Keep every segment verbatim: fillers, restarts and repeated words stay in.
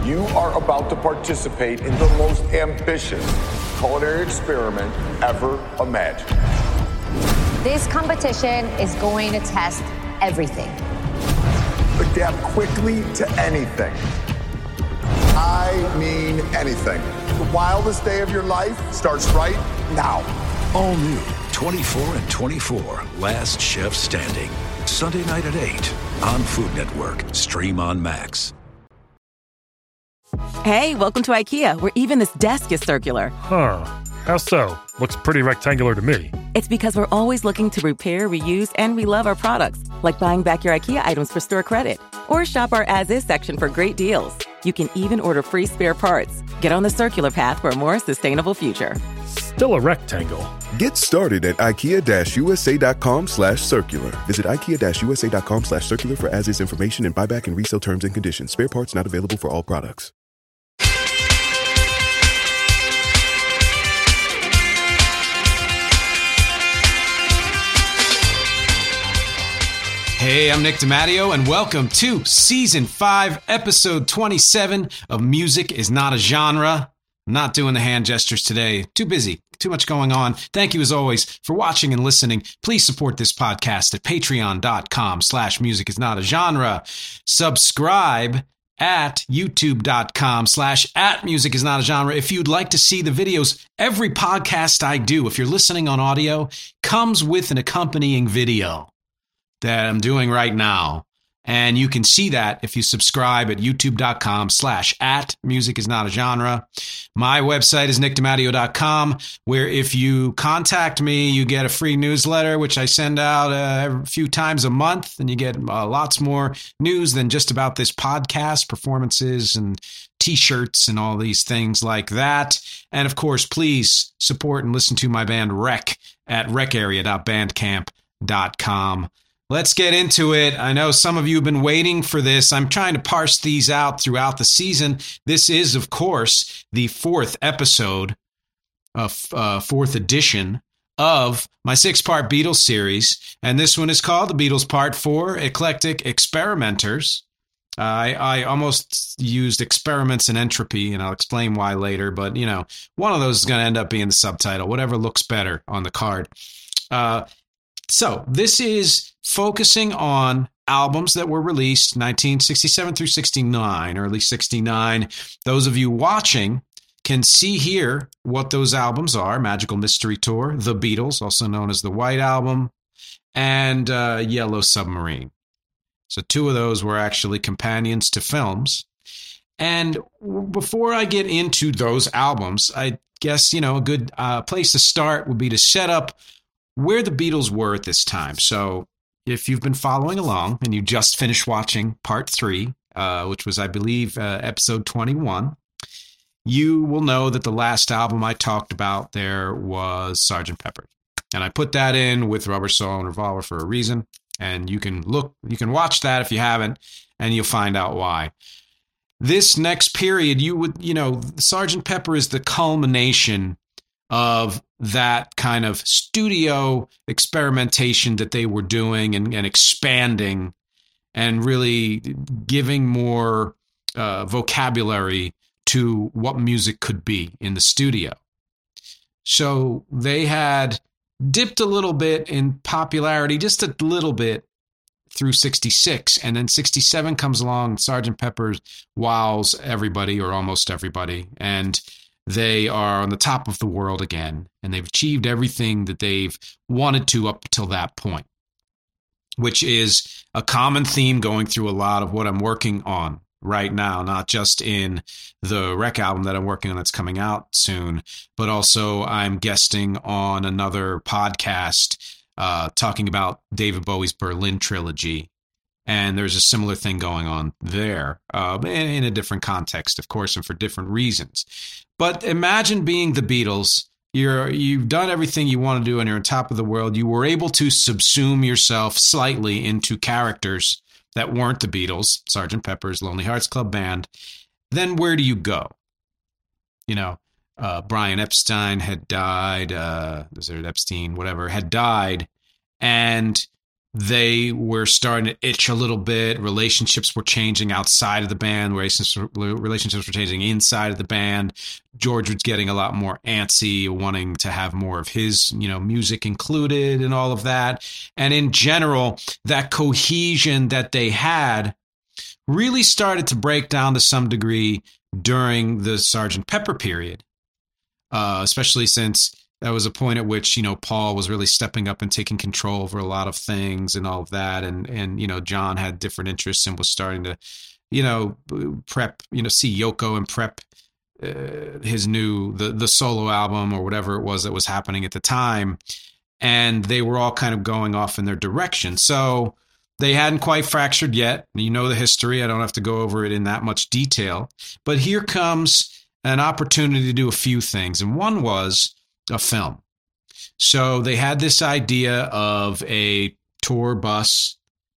You are about to participate in the most ambitious culinary experiment ever imagined. This competition is going to test everything. Adapt quickly to anything. I mean anything. The wildest day of your life starts right now. All new twenty-four and twenty-four, Last Chef Standing. Sunday night at eight on Food Network. Stream on Max. Hey, welcome to IKEA, where even this desk is circular. Huh. How so? Looks pretty rectangular to me. It's because we're always looking to repair, reuse, and relove our products, like buying back your IKEA items for store credit. Or shop our as-is section for great deals. You can even order free spare parts. Get on the circular path for a more sustainable future. Still a rectangle. Get started at ikea-usa.com slash circular. Visit ikea-usa.com slash circular for as-is information and buyback and resale terms and conditions. Spare parts not available for all products. Hey, I'm Nick DiMatteo, and welcome to Season five, Episode twenty-seven of Music is Not a Genre. I'm not doing the hand gestures today. Too busy. Too much going on. Thank you, as always, for watching and listening. Please support this podcast at patreon.com slash music is not a genre. Subscribe at youtube.com slash at music is not a genre. If you'd like to see the videos, every podcast I do, if you're listening on audio, comes with an accompanying video that I'm doing right now. And you can see that if you subscribe at youtube.com slash at music is not a genre. My website is nick dimatteo dot com, where if you contact me, you get a free newsletter, which I send out uh, a few times a month. And you get uh, lots more news than just about this podcast, performances and t-shirts and all these things like that. And of course, please support and listen to my band Wreck at rec area dot bandcamp dot com. Let's get into it. I know some of you have been waiting for this. I'm trying to parse these out throughout the season. This is, of course, the fourth episode, of uh, fourth edition of my six-part Beatles series. And this one is called The Beatles Part four, Eclectic Experimenters. Uh, I, I almost used experiments and entropy, and I'll explain why later. But, you know, one of those is going to end up being the subtitle, whatever looks better on the card. Uh, so this is focusing on albums that were released nineteen sixty-seven through sixty-nine, or at least sixty-nine. Those of you watching can see here what those albums are: Magical Mystery Tour, The Beatles, also known as the White Album, and uh, Yellow Submarine. So two of those were actually companions to films. And before I get into those albums, I guess, you know, a good uh, place to start would be to set up where the Beatles were at this time. So if you've been following along and you just finished watching part three, uh, which was, I believe, uh, episode twenty-one, you will know that the last album I talked about there was Sergeant Pepper. And I put that in with Rubber Soul and Revolver for a reason. And you can look, you can watch that if you haven't, and you'll find out why. This next period, you would, you know, Sergeant Pepper is the culmination of that kind of studio experimentation that they were doing and, and expanding and really giving more uh, vocabulary to what music could be in the studio. So they had dipped a little bit in popularity, just a little bit, through sixty-six, and then sixty-seven comes along. Sergeant Pepper's wows everybody, or almost everybody, and they are on the top of the world again, and they've achieved everything that they've wanted to up until that point, which is a common theme going through a lot of what I'm working on right now, not just in the Wreck album that I'm working on that's coming out soon, but also I'm guesting on another podcast uh, talking about David Bowie's Berlin trilogy. And there's a similar thing going on there, uh, in, in a different context, of course, and for different reasons. But imagine being the Beatles. You're, you've done everything you want to do and you're on top of the world. You were able to subsume yourself slightly into characters that weren't the Beatles, Sergeant Pepper's Lonely Hearts Club Band. Then where do you go? You know, uh, Brian Epstein had died, uh, was it Epstein, whatever, had died. And they were starting to itch a little bit. Relationships were changing outside of the band. Relationships were changing inside of the band. George was getting a lot more antsy, wanting to have more of his, you know, music included and all of that. And in general, that cohesion that they had really started to break down to some degree during the Sergeant Pepper period, uh, especially since that was a point at which, you know, Paul was really stepping up and taking control over a lot of things and all of that. And, and, you know, John had different interests and was starting to, you know, prep, you know, see Yoko and prep uh, his new, the, the solo album or whatever it was that was happening at the time. And they were all kind of going off in their direction. So they hadn't quite fractured yet. You know the history. I don't have to go over it in that much detail. But here comes an opportunity to do a few things. And one was a film. So they had this idea of a tour bus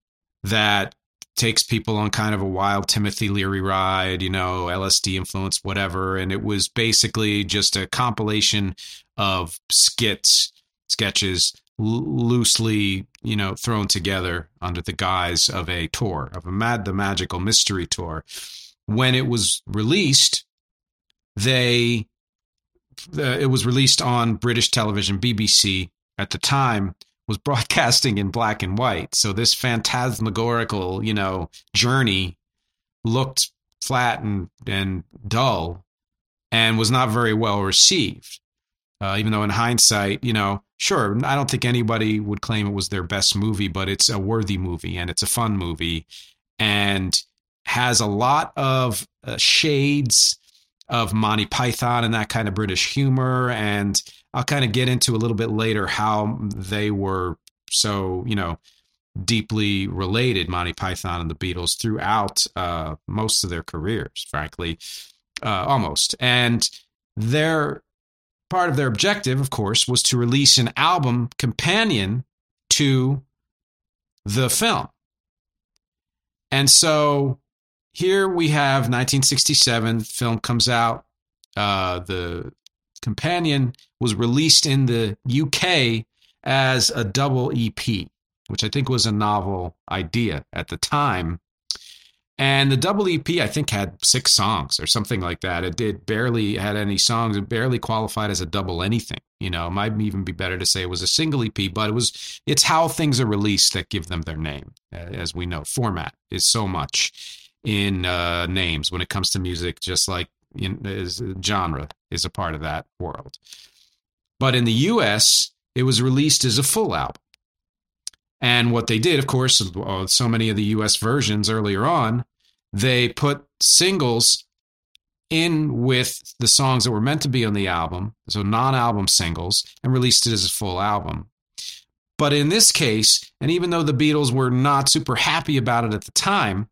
that takes people on kind of a wild Timothy Leary ride, you know, L S D influence, whatever. And it was basically just a compilation of skits, sketches, l- loosely, you know, thrown together under the guise of a tour, of a mad, the Magical Mystery Tour. When it was released, they Uh, it was released on British television. B B C at the time was broadcasting in black and white. So this phantasmagorical, you know, journey looked flat and, and dull and was not very well received. Uh, even though in hindsight, you know, sure, I don't think anybody would claim it was their best movie, but it's a worthy movie and it's a fun movie and has a lot of uh, shades of Monty Python and that kind of British humor. And I'll kind of get into a little bit later how they were so, you know, deeply related, Monty Python and the Beatles, throughout uh, most of their careers, frankly, uh, almost. And their part of their objective, of course, was to release an album companion to the film. And so here we have nineteen sixty-seven, film comes out. Uh, the companion was released in the U K as a double E P, which I think was a novel idea at the time. And the double E P, I think, had six songs or something like that. It did barely had any songs. It barely qualified as a double anything. You know, it might even be better to say it was a single E P, but it was, it's how things are released that give them their name. As we know, format is so much in uh, names when it comes to music, just like in, is, genre is a part of that world. But in the U S, it was released as a full album. And what they did, of course, so many of the U S versions earlier on, they put singles in with the songs that were meant to be on the album, so non-album singles, and released it as a full album. But in this case, and even though the Beatles were not super happy about it at the time,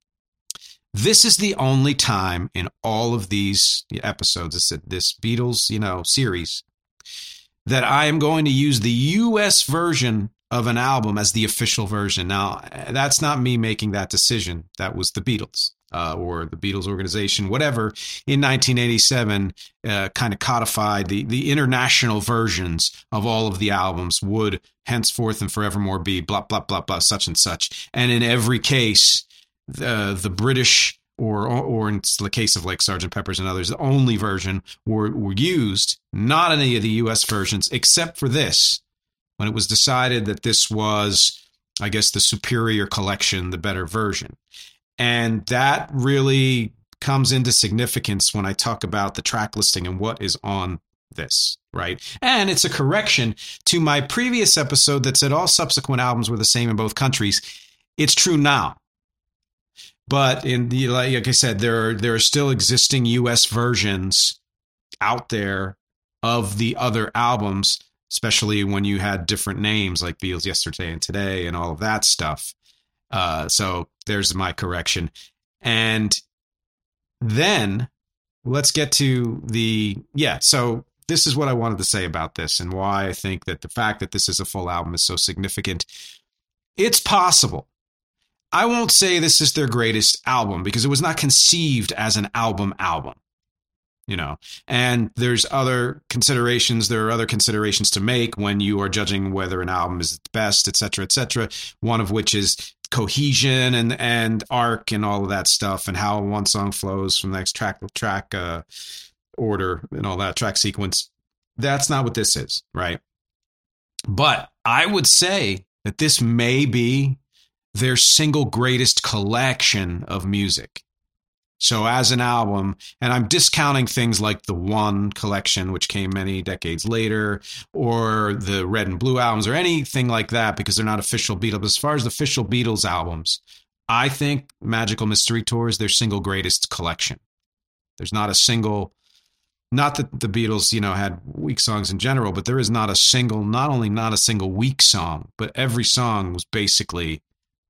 this is the only time in all of these episodes, this Beatles, you know, series, that I am going to use the U S version of an album as the official version. Now, that's not me making that decision. That was the Beatles uh, or the Beatles organization, whatever, in nineteen eighty-seven, uh, kind of codified the, the international versions of all of the albums would henceforth and forevermore be blah, blah, blah, blah, such and such. And in every case, the, the British or, or in the case of like Sergeant Pepper's and others, the only version were, were used, not any of the U S versions, except for this. When it was decided that this was, I guess, the superior collection, the better version. And that really comes into significance when I talk about the track listing and what is on this, right? And it's a correction to my previous episode that said all subsequent albums were the same in both countries. It's true now. But in the, like I said, there are, there are still existing U S versions out there of the other albums, especially when you had different names like Beatles Yesterday and Today and all of that stuff. Uh, so there's my correction. And then let's get to the, yeah, so this is what I wanted to say about this and why I think that the fact that this is a full album is so significant. It's possible. I won't say this is their greatest album because it was not conceived as an album album. you know, and there's other considerations. There are other considerations to make when you are judging whether an album is the best, et cetera, et cetera. One of which is cohesion and, and arc and all of that stuff, and how one song flows from the next track track uh, order and all that track sequence. That's not what this is, right? But I would say that this may be their single greatest collection of music. So as an album, and I'm discounting things like the One collection, which came many decades later, or the Red and Blue albums, or anything like that, because they're not official Beatles. As far as the official Beatles albums, I think Magical Mystery Tour is their single greatest collection. There's not a single, not that the Beatles, you know, had weak songs in general, but there is not a single, not only not a single weak song, but every song was basically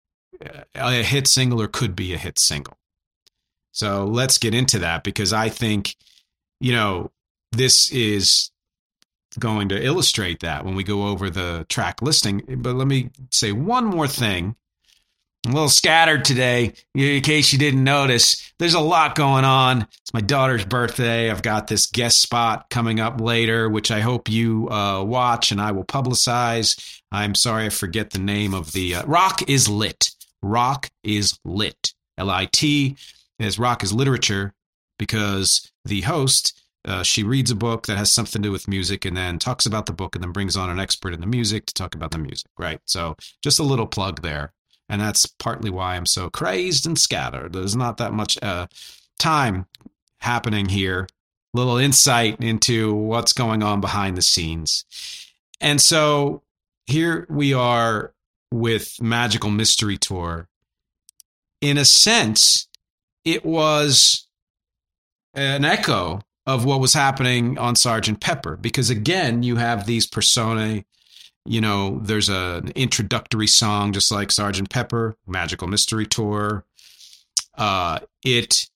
a hit single or could be a hit single. So let's get into that, because I think, you know, this is going to illustrate that when we go over the track listing. But let me say one more thing. I'm a little scattered today, in case you didn't notice. There's a lot going on. It's my daughter's birthday. I've got this guest spot coming up later, which I hope you uh, watch and I will publicize. I'm sorry I forget the name of the uh, Rock is Lit. Rock is Lit. L I T. As Rock is Literature, because the host, uh, she reads a book that has something to do with music and then talks about the book and then brings on an expert in the music to talk about the music, right? So just a little plug there. And that's partly why I'm so crazed and scattered. There's not that much uh, time happening here. Little insight into what's going on behind the scenes. And so here we are with Magical Mystery Tour. In a sense, it was an echo of what was happening on Sergeant Pepper, because again, you have these personae, you know, there's a, an introductory song, just like Sergeant Pepper, Magical Mystery Tour. Uh, it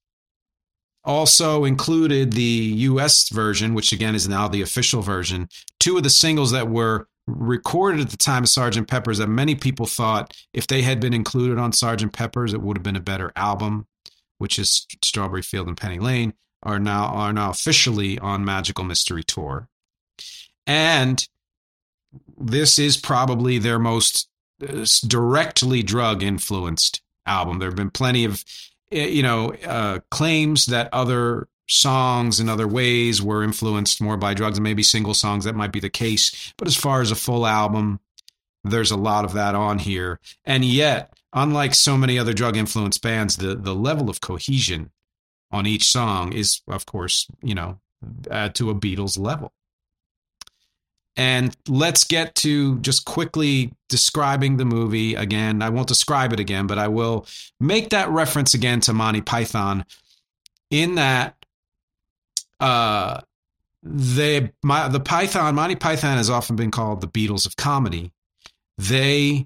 also included the U S version, which again is now the official version. Two of the singles that were recorded at the time of Sergeant Pepper's that many people thought if they had been included on Sergeant Pepper's, it would have been a better album, which is Strawberry Field and Penny Lane, are now are now officially on Magical Mystery Tour. And this is probably their most uh, directly drug-influenced album. There have been plenty of, you know, uh, claims that other songs in other ways were influenced more by drugs, and maybe single songs, that might be the case. But as far as a full album, there's a lot of that on here. And yet, unlike so many other drug-influenced bands, the, the level of cohesion on each song is, of course, you know, uh, to a Beatles level. And let's get to just quickly describing the movie again. I won't describe it again, but I will make that reference again to Monty Python, in that uh, they, my, the Python, Monty Python has often been called the Beatles of comedy. They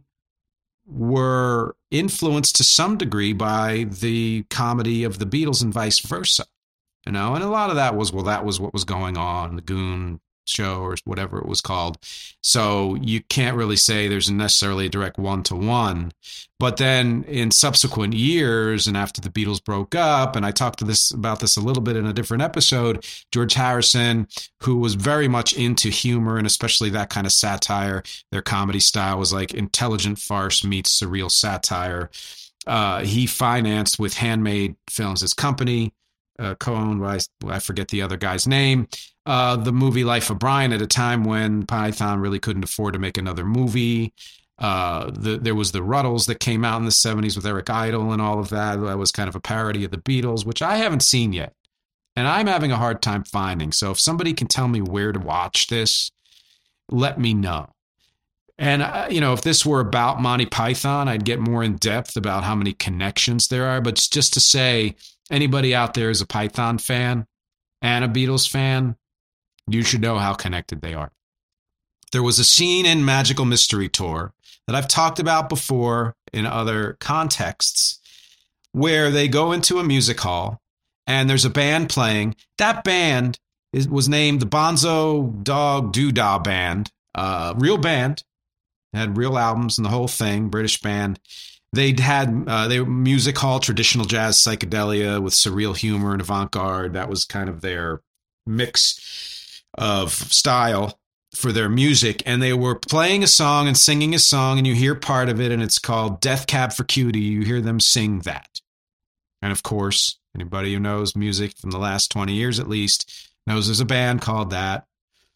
were influenced to some degree by the comedy of the Beatles and vice versa, you know, and a lot of that was, well, that was what was going on, the Goon Show or whatever it was called. So you can't really say there's necessarily a direct one-to-one. But then in subsequent years, and after the Beatles broke up, and I talked to this about this a little bit in a different episode, George Harrison, who was very much into humor and especially that kind of satire, their comedy style was like intelligent farce meets surreal satire. Uh, he financed with Handmade Films, his company, uh, co-owned by, I forget the other guy's name, uh, the movie Life of Brian at a time when Python really couldn't afford to make another movie. Uh, the, there was the Ruddles that came out in the seventies with Eric Idle and all of that. That was kind of a parody of the Beatles, which I haven't seen yet. And I'm having a hard time finding. So if somebody can tell me where to watch this, let me know. And, uh, you know, if this were about Monty Python, I'd get more in depth about how many connections there are. But it's just to say, anybody out there is a Python fan and a Beatles fan, you should know how connected they are. There was a scene in Magical Mystery Tour that I've talked about before in other contexts where they go into a music hall and there's a band playing. That band is, was named the Bonzo Dog Doodah Band, uh, real band, had real albums and the whole thing, British band. They'd had uh, they were music hall, traditional jazz psychedelia with surreal humor and avant-garde. That was kind of their mix of style for their music, and they were playing a song and singing a song, and you hear part of it, and it's called Death Cab for Cutie. You hear them sing that. And of course, anybody who knows music from the last twenty years at least knows there's a band called that.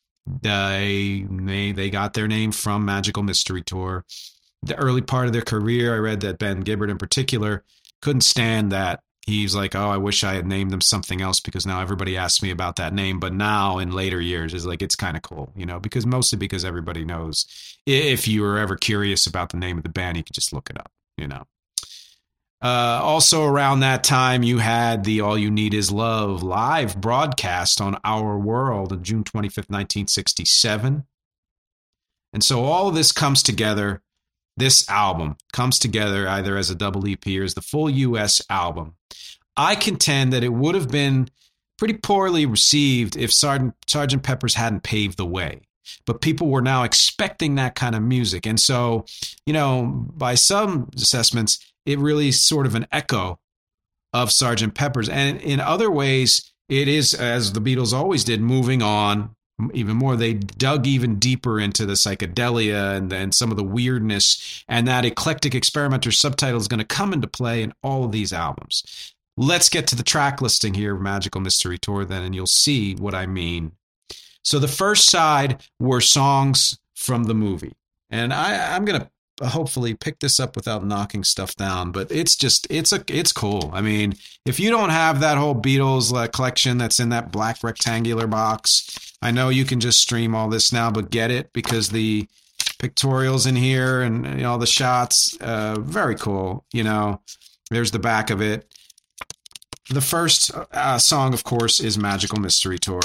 They, they, they got their name from Magical Mystery Tour. The early part of their career, I read that Ben Gibbard in particular couldn't stand that. He's like, oh, I wish I had named them something else because now everybody asks me about that name. But now in later years, it's like, it's kind of cool, you know, because mostly because everybody knows. If you were ever curious about the name of the band, you could just look it up, you know. Uh, also around that time, you had the All You Need Is Love live broadcast on Our World on June twenty-fifth, nineteen sixty-seven. And so all of this comes together. This album comes together either as a double E P or as the full U S album. I contend that it would have been pretty poorly received if Sergeant, Sergeant Pepper's hadn't paved the way. But people were now expecting that kind of music. And so, you know, by some assessments, it really is sort of an echo of Sergeant Pepper's. And in other ways, it is, as the Beatles always did, moving on even more. They dug even deeper into the psychedelia and, and some of the weirdness, and that eclectic experimenter subtitle is going to come into play in all of these albums. Let's get to the track listing here of Magical Mystery Tour then, and you'll see what I mean. So the first side were songs from the movie, and I, I'm going to hopefully pick this up without knocking stuff down, but it's just, it's a, it's cool. I mean, if you don't have that whole Beatles uh, collection that's in that black rectangular box, I know you can just stream all this now, but get it because the pictorials in here and you know, all the shots, uh, very cool. You know, there's the back of it. The first uh, song, of course, is Magical Mystery Tour.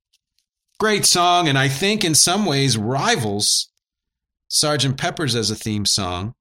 Great song, and I think in some ways rivals Sergeant Pepper's as a theme song.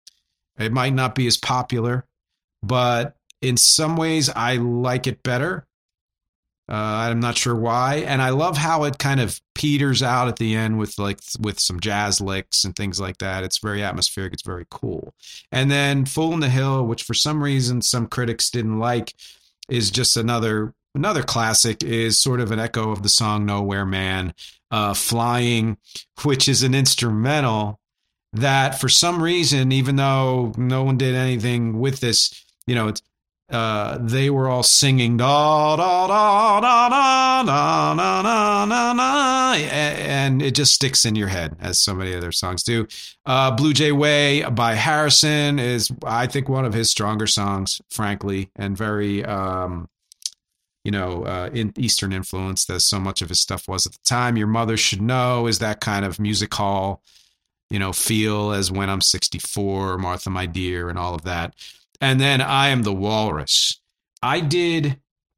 It might not be as popular, but in some ways I like it better. Uh, I'm not sure why. And I love how it kind of peters out at the end with like with some jazz licks and things like that. It's very atmospheric. It's very cool. And then Fool in the Hill, which for some reason some critics didn't like, is just another another classic, is sort of an echo of the song Nowhere Man. Uh, Flying, which is an instrumental that for some reason, even though no one did anything with this, you know, it's, uh, they were all singing da da da da da da da da da da, and it just sticks in your head as so many other songs do. Uh, Blue Jay Way by Harrison is, I think, one of his stronger songs, frankly, and very um, you know, uh, in Eastern influence, as so much of his stuff was at the time. Your Mother Should Know is that kind of music hall, you know, feel as When I'm sixty-four, Martha, My Dear, and all of that. And then I Am the Walrus. I did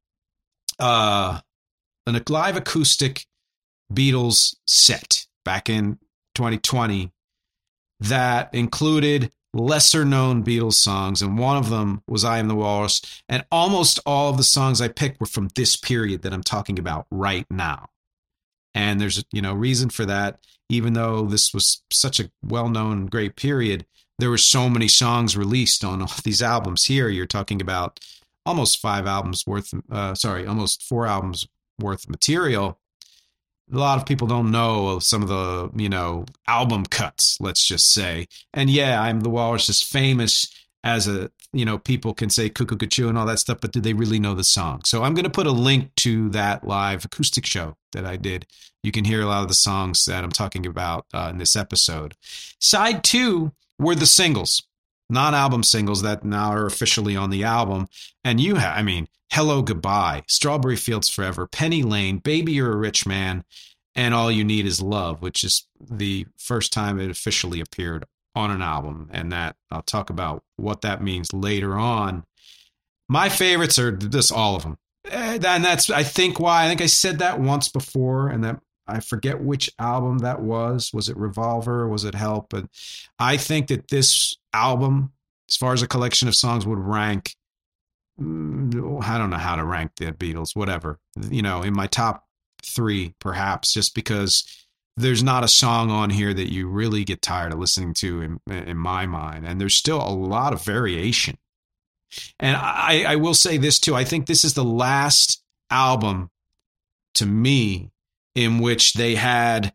uh, an live acoustic Beatles set back in twenty twenty that included lesser known Beatles songs, and one of them was I Am the Walrus, and almost all of the songs I picked were from this period that I'm talking about right now. And there's, you know, reason for that. Even though this was such a well-known great period, there were so many songs released on all these albums. Here you're talking about almost five albums worth, uh, sorry, almost four albums worth of material. A lot of people don't know some of the, you know, album cuts, let's just say. And yeah, I'm the Walrus is famous as a, you know, people can say cuckoo cuckoo and all that stuff, but do they really know the song? So I'm going to put a link to that live acoustic show that I did. You can hear a lot of the songs that I'm talking about uh, in this episode. Side two were the singles, non-album singles that now are officially on the album. And you have, I mean, Hello, Goodbye, Strawberry Fields Forever, Penny Lane, Baby You're a Rich Man, and All You Need Is Love, which is the first time it officially appeared on an album. And that I'll talk about what that means later on. My favorites are just all of them. And that's, I think, why. I think I said that once before, and that I forget which album that was. Was it Revolver? Was it Help? And I think that this album, as far as a collection of songs, would rank, I don't know how to rank the Beatles, whatever, you know, in my top three, perhaps, just because there's not a song on here that you really get tired of listening to in, in my mind. And there's still a lot of variation. And I, I will say this too. I think this is the last album to me in which they had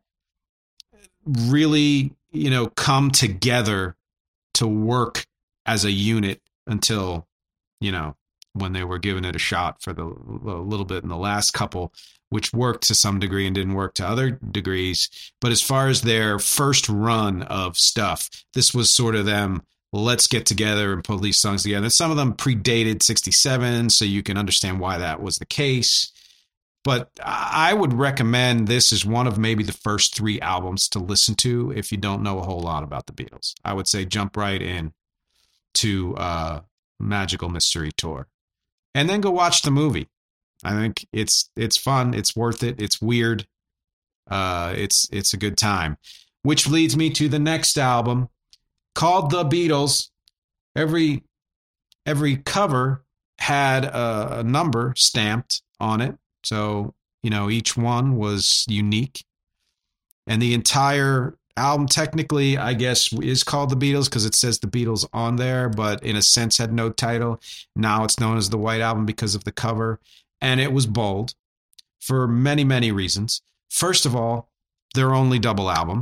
really, you know, come together to work as a unit until, you know, when they were giving it a shot for the a little bit in the last couple, which worked to some degree and didn't work to other degrees. But as far as their first run of stuff, this was sort of them, let's get together and put these songs together. Some of them predated sixty-seven, so you can understand why that was the case. But I would recommend this as one of maybe the first three albums to listen to if you don't know a whole lot about the Beatles. I would say jump right in to uh, Magical Mystery Tour. And then go watch the movie. I think it's it's fun. It's worth it. It's weird. Uh, it's it's a good time. Which leads me to the next album called The Beatles. Every every cover had a, a number stamped on it. So, you know, each one was unique. And the entire album technically, I guess, is called The Beatles because it says The Beatles on there, but in a sense had no title. Now it's known as the White Album because of the cover. And it was bold for many, many reasons. First of all, their only double album,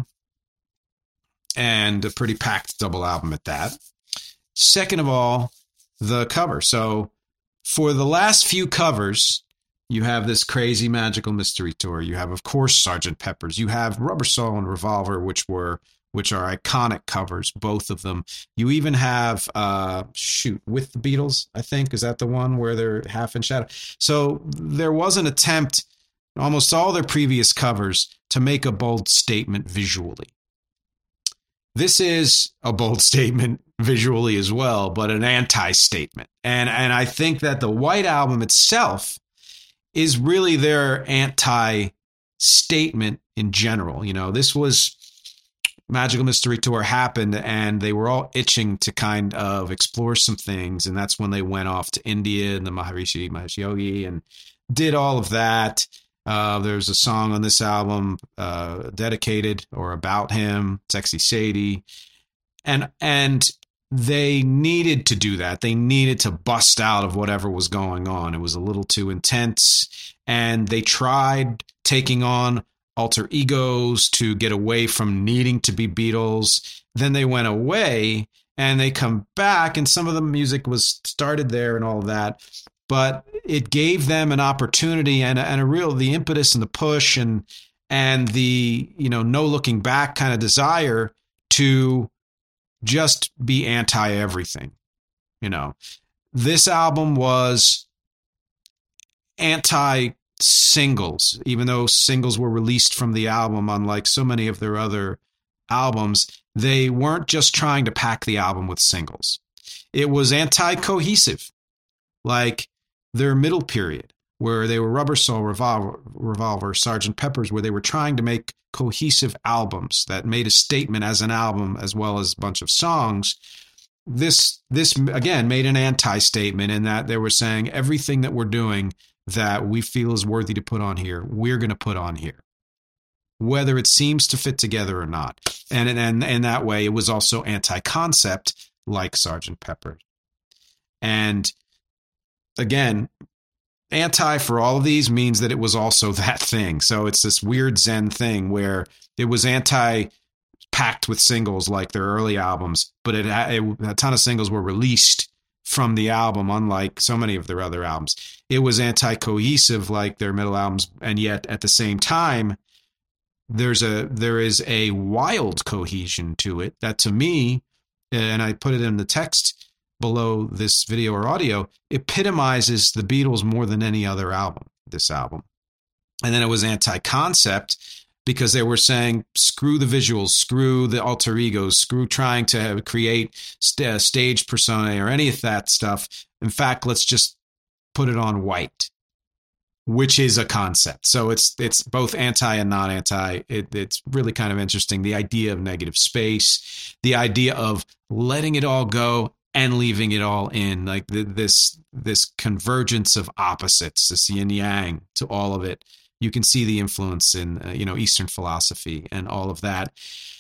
and a pretty packed double album at that. Second of all, the cover. So for the last few covers, you have this crazy Magical Mystery Tour. You have, of course, Sergeant Pepper's. You have Rubber Soul and Revolver, which were which are iconic covers, both of them. You even have, uh, shoot, With the Beatles, I think. Is that the one where they're half in shadow? So there was an attempt, almost all their previous covers, to make a bold statement visually. This is a bold statement visually as well, but an anti-statement. And, and I think that the White Album itself is really their anti-statement in general. You know, this was Magical Mystery Tour happened and they were all itching to kind of explore some things. And that's when they went off to India and the Maharishi Mahesh Yogi and did all of that. Uh, there's a song on this album uh, dedicated or about him, Sexy Sadie. And, and they needed to do that. They needed to bust out of whatever was going on. It was a little too intense. And they tried taking on alter egos to get away from needing to be Beatles. Then they went away and they come back, and some of the music was started there and all of that. But it gave them an opportunity and a, and a real, the impetus and the push and, and the, you know, no looking back kind of desire to just be anti everything. You know, this album was anti singles, even though singles were released from the album, unlike so many of their other albums. They weren't just trying to pack the album with singles. It was anti-cohesive, like their middle period, where they were Rubber Soul, Revolver, Revolver, Sergeant Pepper's, where they were trying to make cohesive albums that made a statement as an album as well as a bunch of songs. This, this again, made an anti-statement in that they were saying everything that we're doing that we feel is worthy to put on here, we're going to put on here, whether it seems to fit together or not. And and and that way, it was also anti-concept, like Sergeant Pepper. And again, anti for all of these means that it was also that thing. So it's this weird Zen thing where it was anti-packed with singles like their early albums, but it, it a ton of singles were released from the album, unlike so many of their other albums. It was anti-cohesive like their middle albums, and yet at the same time, there's a there is a wild cohesion to it that, to me, and I put it in the text below this video or audio, epitomizes the Beatles more than any other album, this album. And then it was anti-concept because they were saying, screw the visuals, screw the alter egos, screw trying to have, create st- stage persona or any of that stuff. In fact, let's just put it on white, which is a concept. So it's it's both anti and not anti. It, it's really kind of interesting. The idea of negative space, the idea of letting it all go and leaving it all in, like the, this this convergence of opposites, this yin yang to all of it. You can see the influence in, uh, you know, Eastern philosophy and all of that.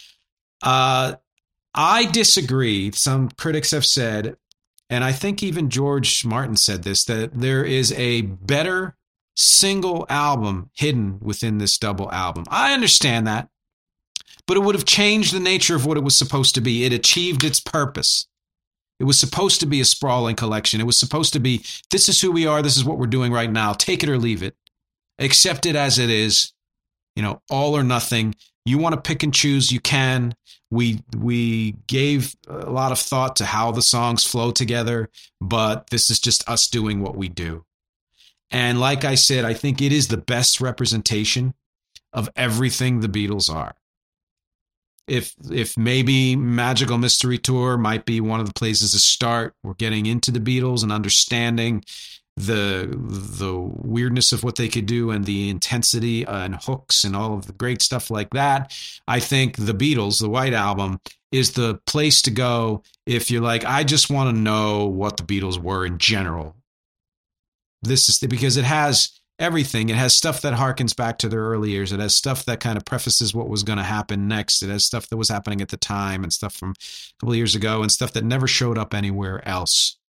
Uh, I disagree. Some critics have said, and I think even George Martin said this, that there is a better single album hidden within this double album. I understand that, but it would have changed the nature of what it was supposed to be. It achieved its purpose. It was supposed to be a sprawling collection. It was supposed to be, this is who we are. This is what we're doing right now. Take it or leave it. Accept it as it is. You know, all or nothing. You want to pick and choose, you can. We we gave a lot of thought to how the songs flow together, but this is just us doing what we do. And like I said, I think it is the best representation of everything the Beatles are. If if maybe Magical Mystery Tour might be one of the places to start, we're getting into the Beatles and understanding the the weirdness of what they could do and the intensity and hooks and all of the great stuff like that. I think the Beatles, the White Album, is the place to go if you're like, I just want to know what the Beatles were in general. This is the, because it has everything. It has stuff that harkens back to their early years. It has stuff that kind of prefaces what was going to happen next. It has stuff that was happening at the time and stuff from a couple of years ago and stuff that never showed up anywhere else.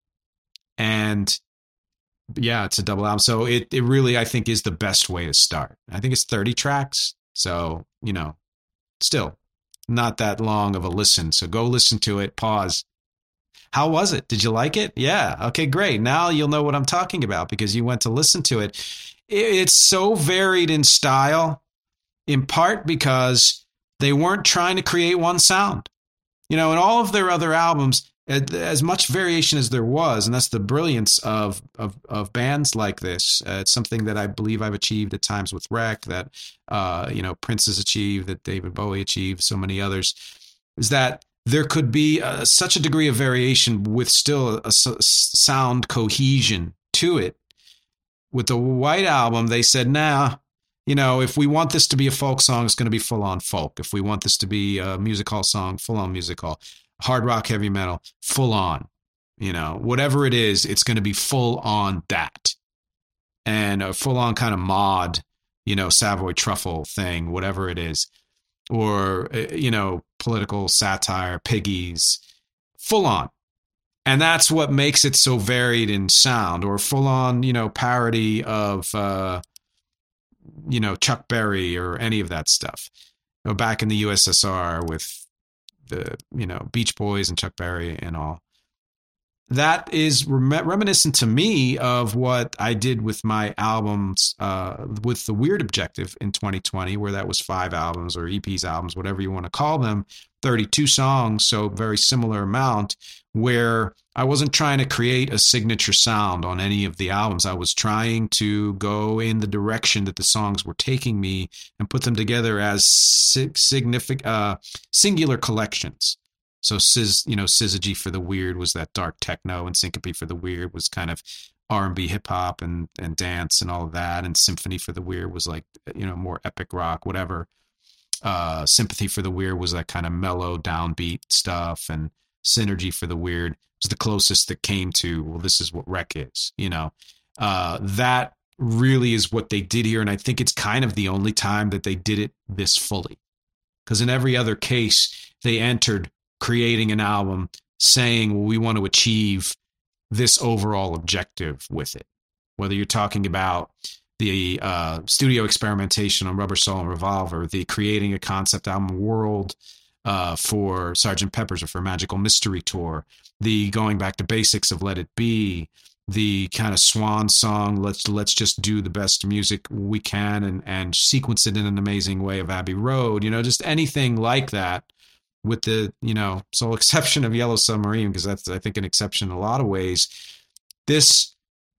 And yeah, it's a double album. So it, it really, I think, is the best way to start. I think it's thirty tracks. So, you know, still not that long of a listen. So go listen to it, pause. How was it? Did you like it? Yeah. Okay, great. Now you'll know what I'm talking about because you went to listen to it. It's so varied in style, in part because they weren't trying to create one sound. You know, in all of their other albums, as much variation as there was, and that's the brilliance of of, of bands like this. Uh, it's something that I believe I've achieved at times with Wreck, that uh, you know Prince has achieved, that David Bowie achieved, so many others, is that there could be uh, such a degree of variation with still a, a sound cohesion to it. With the White Album, they said, nah, you know, if we want this to be a folk song, it's going to be full-on folk. If we want this to be a music hall song, full-on music hall. Hard rock, heavy metal, full on, you know, whatever it is, it's going to be full on that. And a full on kind of mod, you know, Savoy Truffle thing, whatever it is. Or, you know, political satire, piggies, full on. And that's what makes it so varied in sound. Or full on, you know, parody of, uh, you know, Chuck Berry or any of that stuff. You know, back in the U S S R with the, you know, Beach Boys and Chuck Berry and all. That is rem- reminiscent to me of what I did with my albums, uh, with The Weird Objective in twenty twenty, where that was five albums or E Ps, albums, whatever you want to call them, thirty-two songs, so very similar amount, where I wasn't trying to create a signature sound on any of the albums. I was trying to go in the direction that the songs were taking me and put them together as significant, uh, singular collections. So, you know, Syzygy for the Weird was that dark techno, and Syncope for the Weird was kind of R and B, hip hop, and and dance and all of that. And Symphony for the Weird was like, you know, more epic rock, whatever. Uh, Sympathy for the Weird was that kind of mellow, downbeat stuff, and Synergy for the Weird was the closest that came to, well, this is what Wreck is, you know. Uh, that really is what they did here, and I think it's kind of the only time that they did it this fully. Because in every other case, they entered creating an album saying, well, we want to achieve this overall objective with it. Whether you're talking about the uh, studio experimentation on Rubber Soul and Revolver, the creating a concept album world uh, for Sergeant Pepper's or for Magical Mystery Tour, the going back to basics of Let It Be, the kind of swan song, let's let's just do the best music we can and, and sequence it in an amazing way of Abbey Road, you know, just anything like that. With the, you know, sole exception of Yellow Submarine, because that's, I think, an exception in a lot of ways. This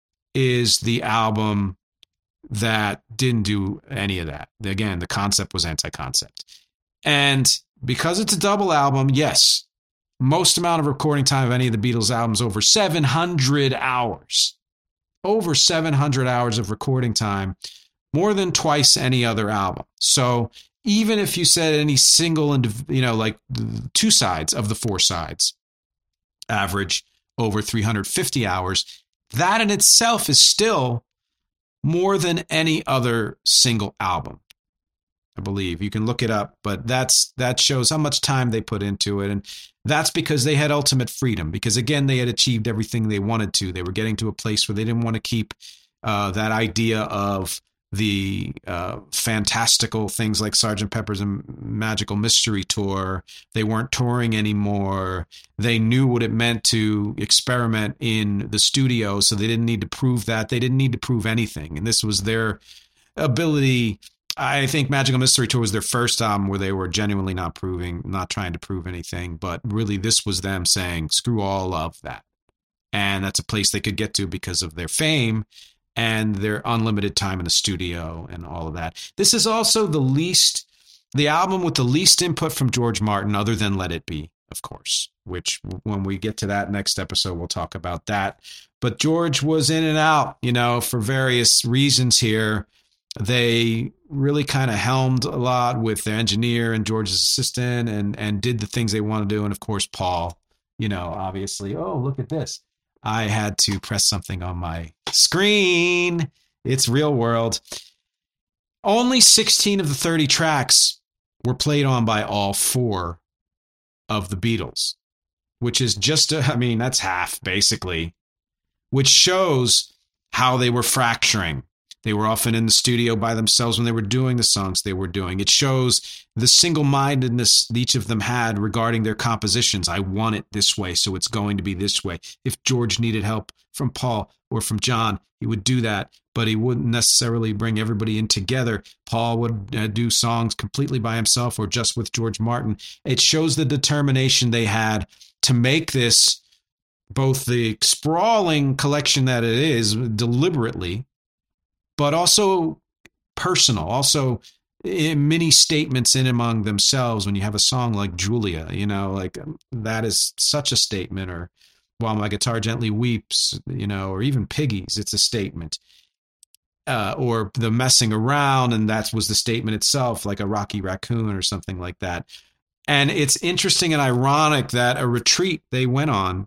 is the album that didn't do any of that. Again, the concept was anti-concept. And because it's a double album, yes, most amount of recording time of any of the Beatles albums, over seven hundred hours. Over seven hundred hours of recording time, more than twice any other album. So even if you said any single, you know, like two sides of the four sides, average over three hundred fifty hours, that in itself is still more than any other single album, I believe. You can look it up, but that's that shows how much time they put into it. And that's because they had ultimate freedom, because, again, they had achieved everything they wanted to. They were getting to a place where they didn't want to keep uh, that idea of the uh, fantastical things like Sergeant Pepper's Magical Mystery Tour. They weren't touring anymore. They knew what it meant to experiment in the studio, so they didn't need to prove that. They didn't need to prove anything. And this was their ability. I think Magical Mystery Tour was their first album where they were genuinely not proving, not trying to prove anything, but really this was them saying, screw all of that. And that's a place they could get to because of their fame and their unlimited time in the studio and all of that. This is also the least, the album with the least input from George Martin, other than Let It Be, of course, which when we get to that next episode, we'll talk about that. But George was in and out, you know, for various reasons here. They really kind of helmed a lot with their engineer and George's assistant and, and did the things they want to do. And of course, Paul, you know, obviously, oh, look at this. I had to press something on my screen. It's Real World. Only sixteen of the thirty tracks were played on by all four of the Beatles, which is just, a, I mean, that's half basically, which shows how they were fracturing. They were often in the studio by themselves when they were doing the songs they were doing. It shows the single-mindedness each of them had regarding their compositions. I want it this way, so it's going to be this way. If George needed help from Paul or from John, he would do that, but he wouldn't necessarily bring everybody in together. Paul would uh, do songs completely by himself or just with George Martin. It shows the determination they had to make this both the sprawling collection that it is deliberately, but also personal, also many statements in among themselves. When you have a song like Julia, you know, like that is such a statement, or While My Guitar Gently Weeps, you know, or even Piggies, it's a statement. Uh, or the Messing Around, and that was the statement itself, like a Rocky Raccoon or something like that. And it's interesting and ironic that a retreat they went on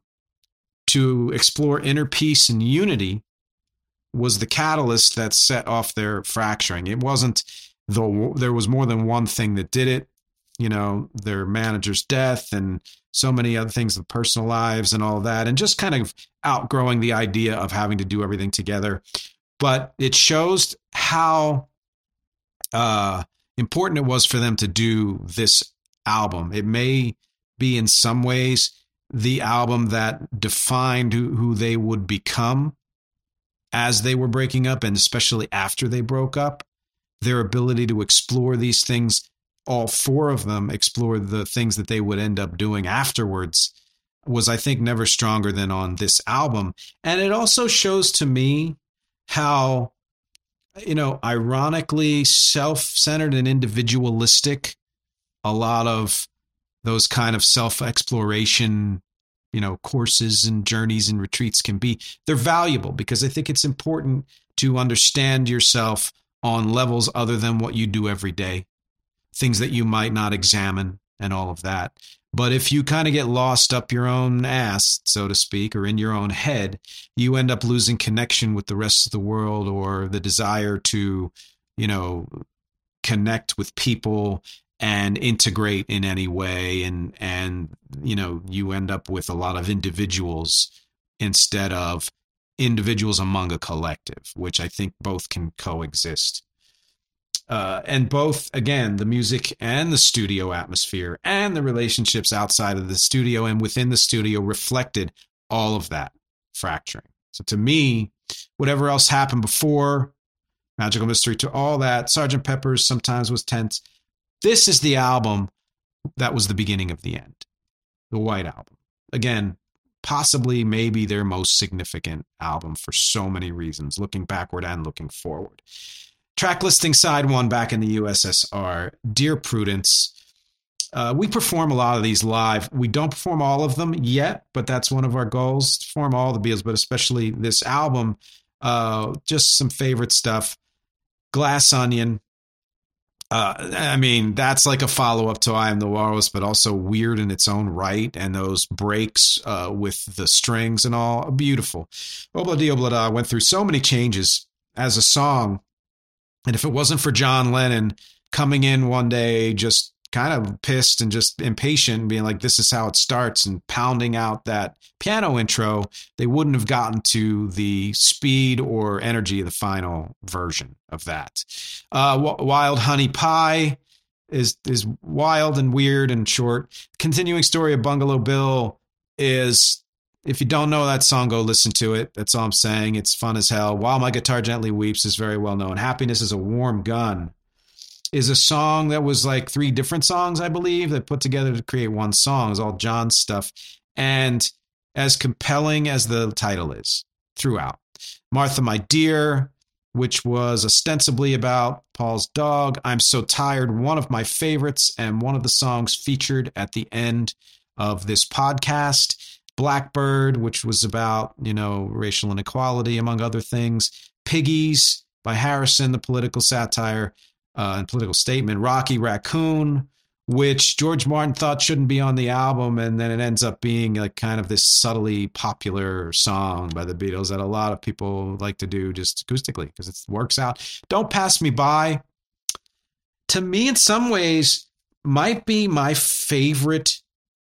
to explore inner peace and unity was the catalyst that set off their fracturing. It wasn't, though there was more than one thing that did it, you know, their manager's death and so many other things, the personal lives and all of that, and just kind of outgrowing the idea of having to do everything together. But it shows how uh, important it was for them to do this album. It may be in some ways the album that defined who, who they would become as they were breaking up, and especially after they broke up. Their ability to explore these things, all four of them explore the things that they would end up doing afterwards, was, I think, never stronger than on this album. And it also shows to me how, you know, ironically self-centered and individualistic a lot of those kind of self-exploration, you know, courses and journeys and retreats can be. They're valuable because I think it's important to understand yourself on levels other than what you do every day, things that you might not examine and all of that. But if you kind of get lost up your own ass, so to speak, or in your own head, you end up losing connection with the rest of the world, or the desire to, you know, connect with people and integrate in any way. And, and, you know, you end up with a lot of individuals instead of individuals among a collective, which I think both can coexist. Uh, and both, again, the music and the studio atmosphere and the relationships outside of the studio and within the studio reflected all of that fracturing. So to me, whatever else happened before, Magical Mystery to all that, Sergeant Pepper's sometimes was tense. This is the album that was the beginning of the end. The White Album. Again, possibly maybe their most significant album for so many reasons, looking backward and looking forward. Track listing side one, back in the U S S R, Dear Prudence. Uh, we perform a lot of these live. We don't perform all of them yet, but that's one of our goals, to perform all the Beatles, but especially this album. Uh, just some favorite stuff. Glass Onion. Uh, I mean, that's like a follow-up to I Am the Walrus, but also weird in its own right. And those breaks uh, with the strings and all, beautiful. Obla-Di Obla-Da went through so many changes as a song. And if it wasn't for John Lennon coming in one day, just kind of pissed and just impatient, being like, this is how it starts, and pounding out that piano intro, they wouldn't have gotten to the speed or energy of the final version of that. Uh, Wild Honey Pie is is wild and weird and short. Continuing story of Bungalow Bill is, if you don't know that song, go listen to it. That's all I'm saying. It's fun as hell. While My Guitar Gently Weeps is very well known. Happiness is a Warm Gun is a song that was like three different songs, I believe, that put together to create one song. It's all John's stuff. And as compelling as the title is throughout. Martha, My Dear, which was ostensibly about Paul's dog. I'm So Tired, one of my favorites, and one of the songs featured at the end of this podcast. Blackbird, which was about, you know, racial inequality, among other things. Piggies by Harrison, the political satire uh, and political statement. Rocky Raccoon, which George Martin thought shouldn't be on the album, and then it ends up being like kind of this subtly popular song by the Beatles that a lot of people like to do just acoustically because it works out. Don't Pass Me By, to me, in some ways, might be my favorite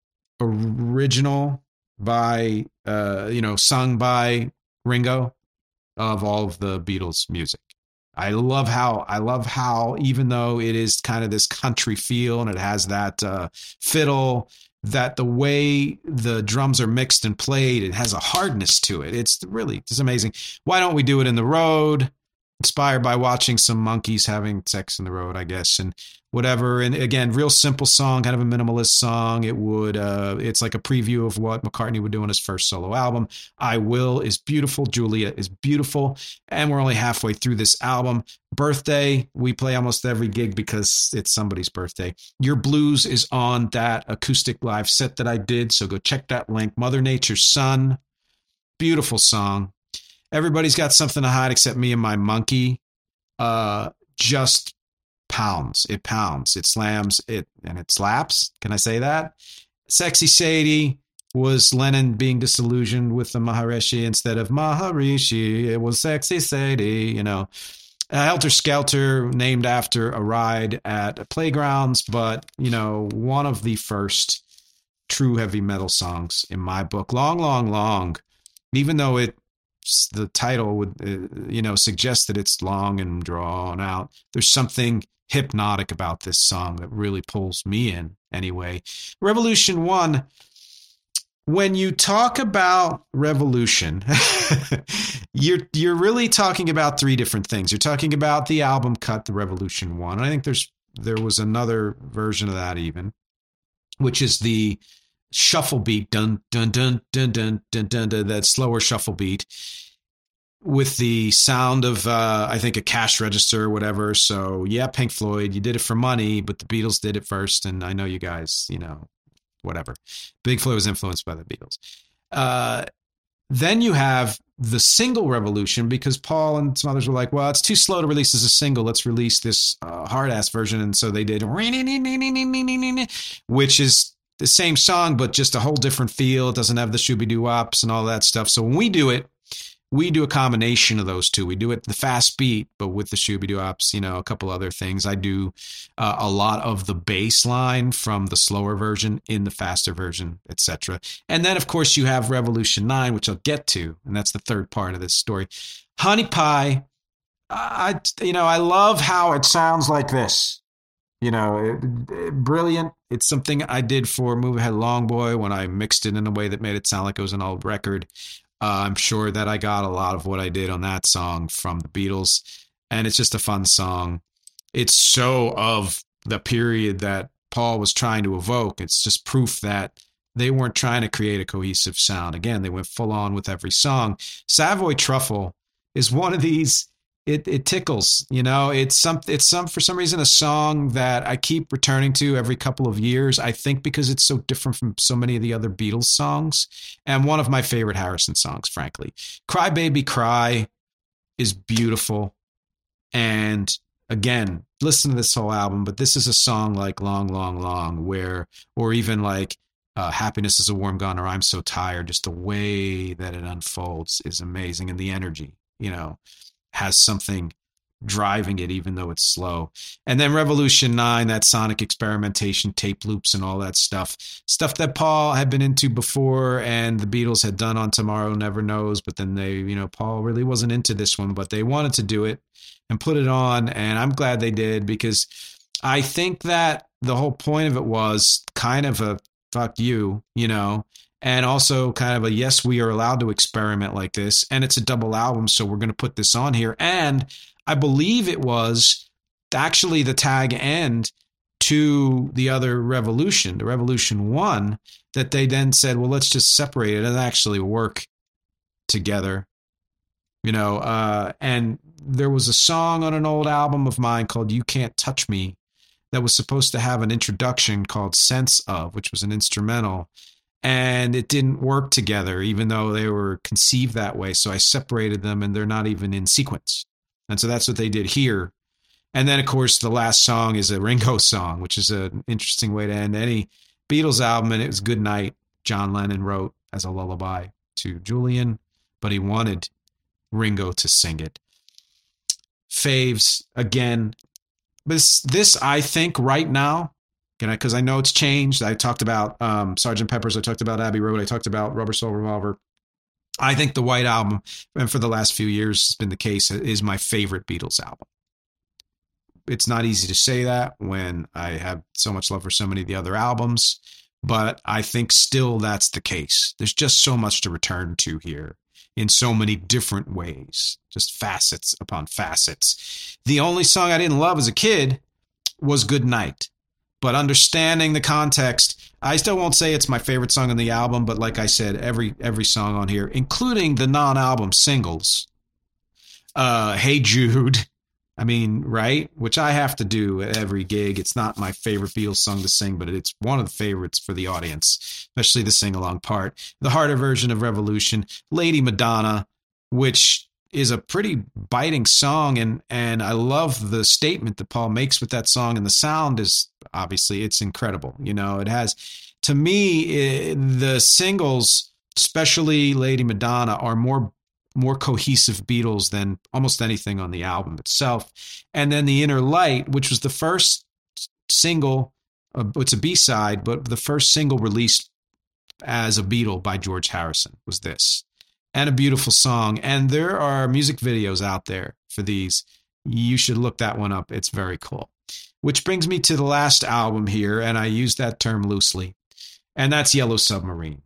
original by, uh, you know, sung by Ringo of all of the Beatles music. I love how, I love how, even though it is kind of this country feel and it has that uh, fiddle, that the way the drums are mixed and played, it has a hardness to it. It's really, it's amazing. Why Don't We Do It in the Road? Inspired by watching some monkeys having sex in the road, I guess, and whatever. And again, real simple song, kind of a minimalist song. It would, uh, it's like a preview of what McCartney would do on his first solo album. I Will is beautiful. Julia is beautiful. And we're only halfway through this album. Birthday, we play almost every gig because it's somebody's birthday. Your Blues is on that acoustic live set that I did, so go check that link. Mother Nature's Son, beautiful song. Everybody's Got Something to Hide Except Me and My Monkey. Uh, just pounds. It pounds. It slams. It and it slaps. Can I say that? Sexy Sadie was Lennon being disillusioned with the Maharishi instead of Maharishi. It was Sexy Sadie, you know. Uh, Helter Skelter, named after a ride at Playgrounds, but, you know, one of the first true heavy metal songs in my book. Long, long, long. Even though it the title would, uh, you know, suggest that it's long and drawn out, there's something hypnotic about this song that really pulls me in anyway. Revolution One, when you talk about Revolution, you're you're really talking about three different things. You're talking about the album cut, the Revolution One. And I think there's there was another version of that even, which is the shuffle beat, dun dun dun dun dun dun dun, dun that slower shuffle beat with the sound of uh, I think a cash register or whatever. So yeah, Pink Floyd, you did it for money, but the Beatles did it first, and I know you guys, you know, whatever. Pink Floyd was influenced by the Beatles. Uh, then you have the single Revolution, because Paul and some others were like, well, it's too slow to release as a single. Let's release this uh, hard ass version, and so they did, which is the same song, but just a whole different feel. It doesn't have the shooby-doo-wops and all that stuff. So when we do it, we do a combination of those two. We do it the fast beat, but with the shooby-doo-wops, you know, a couple other things. I do uh, a lot of the bass line from the slower version in the faster version, et cetera. And then, of course, you have Revolution nine, which I'll get to, and that's the third part of this story. Honey Pie, I, you know, I love how it sounds like this. You know, it, it, brilliant. It's something I did for Move Ahead Long Boy when I mixed it in a way that made it sound like it was an old record. Uh, I'm sure that I got a lot of what I did on that song from the Beatles, and it's just a fun song. It's so of the period that Paul was trying to evoke. It's just proof that they weren't trying to create a cohesive sound. Again, they went full on with every song. Savoy Truffle is one of these. It it tickles, you know, it's some, it's some, for some reason, a song that I keep returning to every couple of years. I think because it's so different from so many of the other Beatles songs, and one of my favorite Harrison songs, frankly. Cry Baby Cry is beautiful. And again, listen to this whole album, but this is a song like Long, Long, Long, where, or even like uh, Happiness is a Warm Gun, or I'm So Tired. Just the way that it unfolds is amazing. And the energy, you know, has something driving it, even though it's slow. And then Revolution nine, that sonic experimentation, tape loops and all that stuff. Stuff that Paul had been into before and the Beatles had done on Tomorrow Never Knows. But then they, you know, Paul really wasn't into this one, but they wanted to do it and put it on. And I'm glad they did, because I think that the whole point of it was kind of a fuck you, you know, and also kind of a, yes, we are allowed to experiment like this. And it's a double album, so we're going to put this on here. And I believe it was actually the tag end to the other Revolution, the Revolution one, that they then said, well, let's just separate it and actually work together, you know. Uh, and there was a song on an old album of mine called You Can't Touch Me that was supposed to have an introduction called Sense Of, which was an instrumental. And it didn't work together, even though they were conceived that way. So I separated them, and they're not even in sequence. And so that's what they did here. And then, of course, the last song is a Ringo song, which is an interesting way to end any Beatles album. And it was Good Night, John Lennon wrote as a lullaby to Julian, but he wanted Ringo to sing it. Faves, again, this, this I think right now, because I know it's changed. I talked about um, Sergeant Pepper's. I talked about Abbey Road. I talked about Rubber Soul Revolver. I think the White Album, and for the last few years has been the case, is my favorite Beatles album. It's not easy to say that when I have so much love for so many of the other albums, but I think still that's the case. There's just so much to return to here in so many different ways, just facets upon facets. The only song I didn't love as a kid was Good Night. But understanding the context, I still won't say it's my favorite song on the album, but like I said, every every song on here, including the non-album singles, uh, Hey Jude, I mean, right? Which I have to do at every gig. It's not my favorite Beatles song to sing, but it's one of the favorites for the audience, especially the sing-along part. The harder version of Revolution, Lady Madonna, which is a pretty biting song, and and I love the statement that Paul makes with that song, and the sound is obviously it's incredible. You know, it has, to me, it, the singles, especially Lady Madonna, are more more cohesive Beatles than almost anything on the album itself. And then The Inner Light, which was the first single, uh, it's a B-side, but the first single released as a Beatle by George Harrison was this. And a beautiful song. And there are music videos out there for these. You should look that one up. It's very cool. Which brings me to the last album here, and I use that term loosely, and that's Yellow Submarine.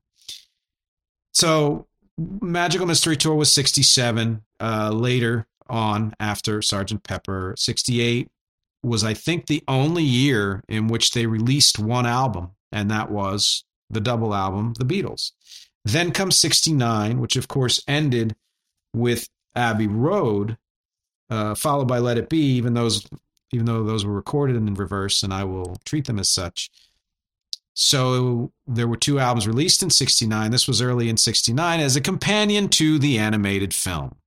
So Magical Mystery Tour was sixty-seven. Uh, later on, after Sergeant Pepper, sixty-eight was, I think, the only year in which they released one album, and that was the double album, The Beatles. Then comes sixty-nine, which of course ended with Abbey Road, uh, followed by Let It Be, even those, even though those were recorded in reverse, and I will treat them as such. So there were two albums released in sixty-nine. This was early in sixty-nine as a companion to the animated film.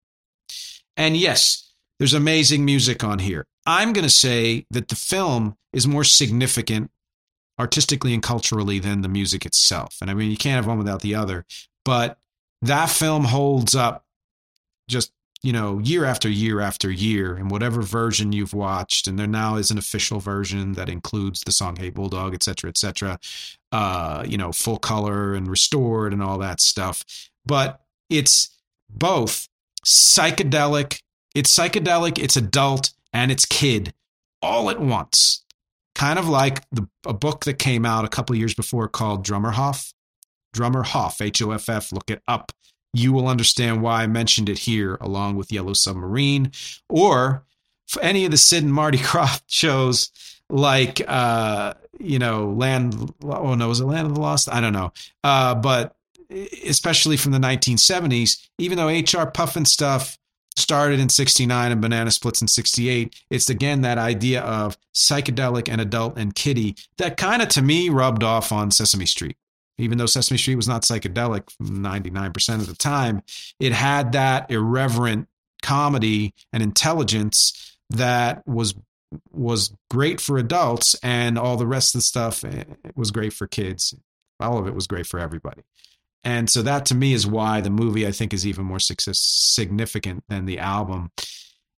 And yes, there's amazing music on here. I'm going to say that the film is more significant artistically and culturally than the music itself. And I mean, you can't have one without the other, but that film holds up just, you know, year after year after year, and whatever version you've watched. And there now is an official version that includes the song Hey Bulldog, et cetera, et cetera, uh, you know, full color and restored and all that stuff. But it's both psychedelic, it's psychedelic, it's adult, and it's kid all at once. Kind of like the, a book that came out a couple of years before called Drummer Hoff. Drummer Hoff, H O F F, look it up. You will understand why I mentioned it here along with Yellow Submarine. Or for any of the Sid and Marty Krofft shows like, uh, you know, Land, oh no, was it Land of the Lost? I don't know. Uh, but especially from the nineteen seventies, even though H R Pufnstuf started in sixty-nine and Banana Splits in sixty-eight, it's again that idea of psychedelic and adult and kiddie that kind of to me rubbed off on Sesame Street. Even though Sesame Street was not psychedelic ninety-nine percent of the time, it had that irreverent comedy and intelligence that was was great for adults, and all the rest of the stuff was great for kids. All of it was great for everybody. And so that to me is why the movie, I think, is even more success, significant than the album.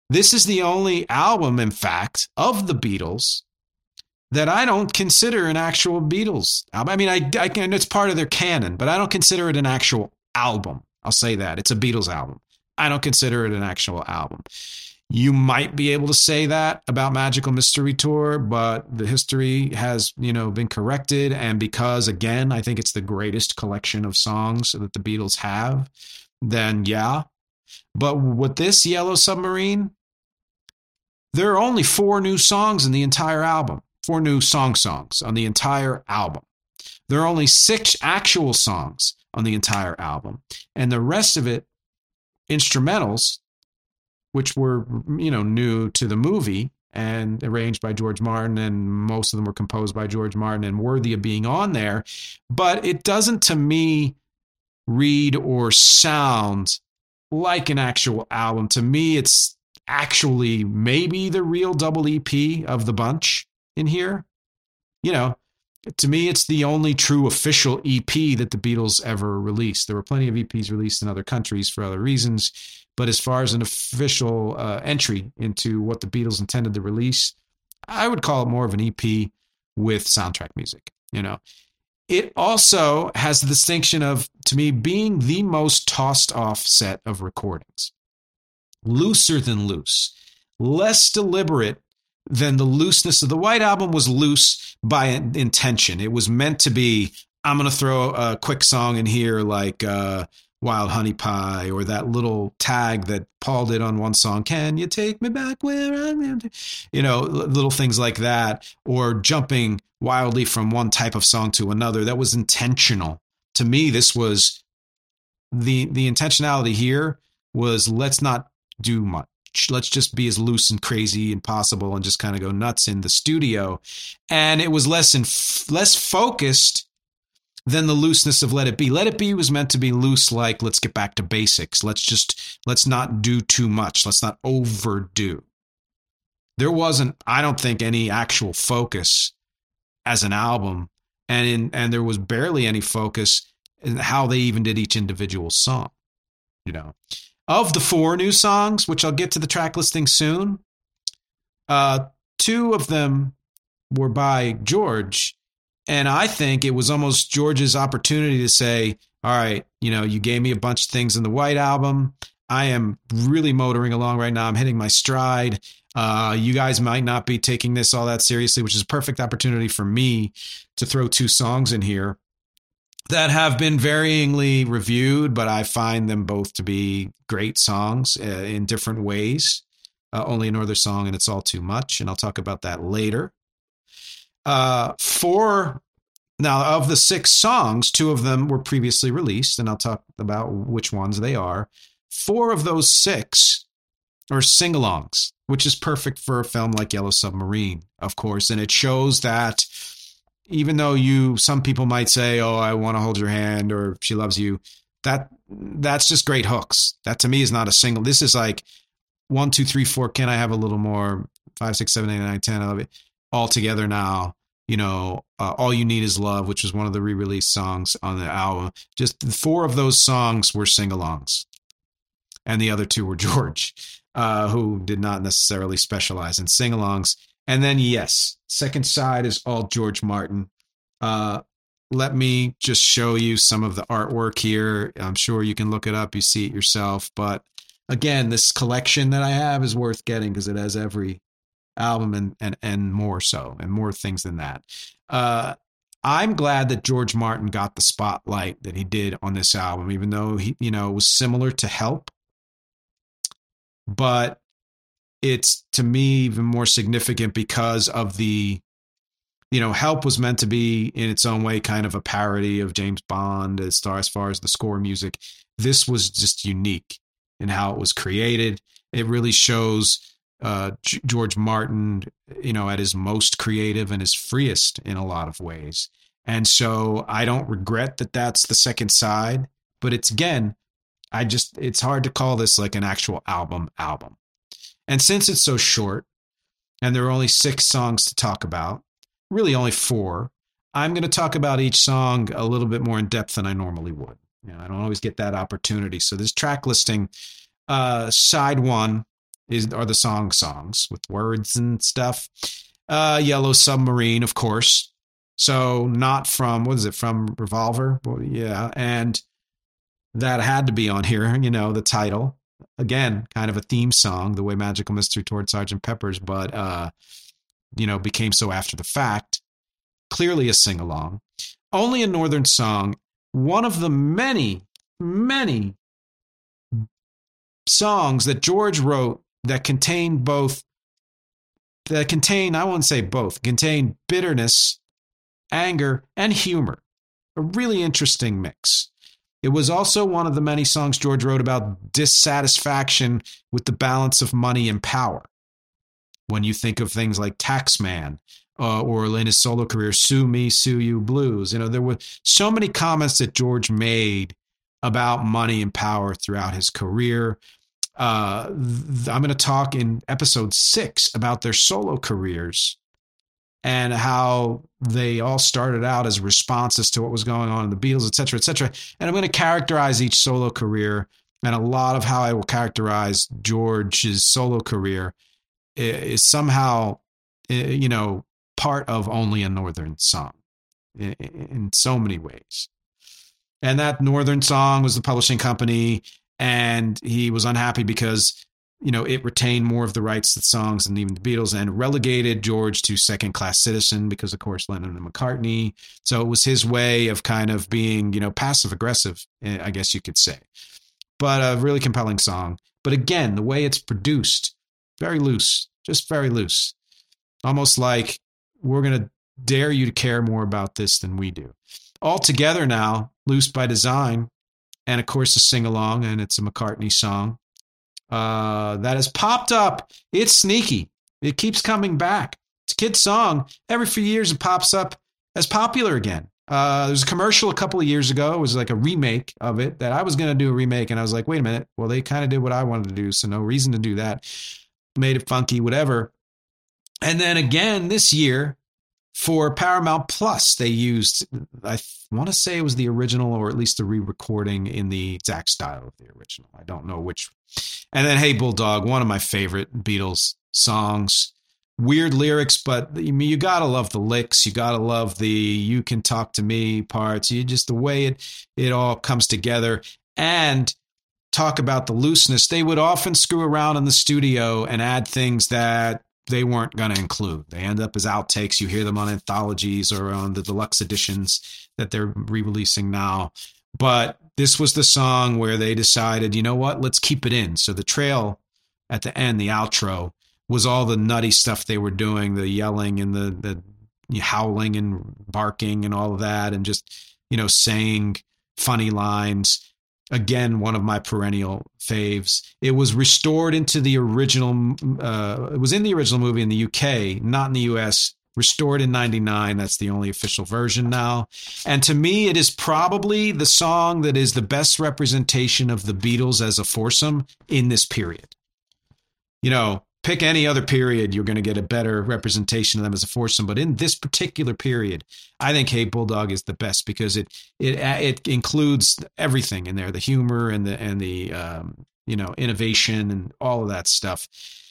This is the only album, in fact, of the Beatles that I don't consider an actual Beatles album. I mean, I, I can, it's part of their canon, but I don't consider it an actual album. I'll say that. It's a Beatles album. I don't consider it an actual album. You might be able to say that about Magical Mystery Tour, but the history has, you know, been corrected. And because, again, I think it's the greatest collection of songs that the Beatles have, then yeah. But with this Yellow Submarine, there are only four new songs in the entire album. Four new song songs on the entire album. There are only six actual songs on the entire album. And the rest of it, instrumentals, which were, you know, new to the movie and arranged by George Martin, and most of them were composed by George Martin and worthy of being on there. But it doesn't, to me, read or sound like an actual album. To me, it's actually maybe the real double E P of the bunch in here. You know, to me, it's the only true official E P that the Beatles ever released. There were plenty of E Ps released in other countries for other reasons, but as far as an official uh, entry into what the Beatles intended to release, I would call it more of an E P with soundtrack music. You know, it also has the distinction of, to me, being the most tossed off set of recordings. Looser than loose, less deliberate than the looseness of the White Album was loose by intention. It was meant to be, I'm going to throw a quick song in here like uh, Wild Honey Pie, or that little tag that Paul did on one song, Can You Take Me Back Where I Am? You know, little things like that, or jumping wildly from one type of song to another. That was intentional. To me, this was the the intentionality here was, let's not do much. Let's just be as loose and crazy and possible and just kind of go nuts in the studio. And it was less and f- less focused than the looseness of Let It Be. Let It Be was meant to be loose, like, let's get back to basics. Let's just, let's not do too much. Let's not overdo. There wasn't, I don't think, any actual focus as an album. And in, and there was barely any focus in how they even did each individual song, you know. Of the four new songs, which I'll get to the track listing soon, uh, two of them were by George. And I think it was almost George's opportunity to say, all right, you know, you gave me a bunch of things in the White Album. I am really motoring along right now. I'm hitting my stride. Uh, you guys might not be taking this all that seriously, which is a perfect opportunity for me to throw two songs in here that have been varyingly reviewed, but I find them both to be great songs uh, in different ways. Uh, Only Another Song and It's All Too Much, and I'll talk about that later. Uh, four, now of the six songs, two of them were previously released, and I'll talk about which ones they are. Four of those six are sing-alongs, which is perfect for a film like Yellow Submarine, of course, and it shows that even though you, some people might say, oh, I want to hold your hand, or She Loves You, that that's just great hooks. That to me is not a single. This is like one, two, three, four. Can I have a little more? Five, six, seven, eight, nine, ten. I love it. All Together Now. You know, uh, All You Need Is Love, which was one of the re-released songs on the album. Just four of those songs were sing-alongs, and the other two were George, uh, who did not necessarily specialize in sing-alongs. And then, yes, second side is all George Martin. Uh, let me just show you some of the artwork here. I'm sure you can look it up. You see it yourself. But again, this collection that I have is worth getting because it has every album and, and, and more so, and more things than that. Uh, I'm glad that George Martin got the spotlight that he did on this album, even though he, you know, it was similar to Help. But it's, to me, even more significant because of the, you know, Help was meant to be in its own way kind of a parody of James Bond as far as, far as the score music. This was just unique in how it was created. It really shows uh, G- George Martin, you know, at his most creative and his freest in a lot of ways. And so I don't regret that that's the second side, but it's, again, I just, it's hard to call this like an actual album album. And since it's so short and there are only six songs to talk about, really only four, I'm going to talk about each song a little bit more in depth than I normally would. You know, I don't always get that opportunity. So this track listing, uh, side one is are the song songs with words and stuff. Uh, Yellow Submarine, of course. So not from, what is it, from Revolver? Well, yeah, and that had to be on here, you know, the title. Again, kind of a theme song, the way Magical Mystery Tour Sergeant Pepper's, but, uh, you know, became so after the fact. Clearly a sing-along. Only a Northern Song, one of the many, many songs that George wrote that contain both, that contain, I won't say both, contain bitterness, anger, and humor. A really interesting mix. It was also one of the many songs George wrote about dissatisfaction with the balance of money and power. When you think of things like Taxman, uh, or in his solo career, Sue Me, Sue You Blues, you know, there were so many comments that George made about money and power throughout his career. Uh, th- I'm going to talk in episode six about their solo careers and how they all started out as responses to what was going on in the Beatles, et cetera, et cetera. And I'm going to characterize each solo career, and a lot of how I will characterize George's solo career is somehow, you know, part of Only a Northern Song in, in so many ways. And that Northern Song was the publishing company, and he was unhappy because, you know, it retained more of the rights to the songs than even the Beatles, and relegated George to second-class citizen because, of course, Lennon and McCartney. So it was his way of kind of being, you know, passive-aggressive, I guess you could say. But a really compelling song. But again, the way it's produced, very loose, just very loose. Almost like we're going to dare you to care more about this than we do. All together now, Loose by Design, and of course a sing-along, and it's a McCartney song. Uh, that has popped up. It's sneaky. It keeps coming back. It's a kid's song. Every few years it pops up as popular again. Uh, there's a commercial a couple of years ago. It was like a remake of it that I was going to do a remake. And I was like, wait a minute. Well, they kind of did what I wanted to do. So no reason to do that. Made it funky, whatever. And then again this year for Paramount Plus, they used, I want to say it was the original or at least the re-recording in the exact style of the original. I don't know which. And then Hey Bulldog, one of my favorite Beatles songs. Weird lyrics, but I mean, you gotta love the licks. You gotta love the "You Can Talk to Me" parts. You just the way it it all comes together. And talk about the looseness. They would often screw around in the studio and add things that they weren't going to include. They end up as outtakes. You hear them on anthologies or on the deluxe editions that they're re-releasing now. But this was the song where they decided, you know what, let's keep it in. So the trail at the end, the outro, was all the nutty stuff they were doing, the yelling and the, the howling and barking and all of that, and just, you know, saying funny lines. Again, one of my perennial faves. It was restored into the original, uh, it was in the original movie in the U K, not in the U S, restored in ninety-nine. That's the only official version now. And to me, it is probably the song that is the best representation of the Beatles as a foursome in this period. You know, pick any other period, you're going to get a better representation of them as a foursome. But in this particular period, I think Hey Bulldog is the best because it it it includes everything in there, the humor and the and the um, you know, innovation and all of that stuff.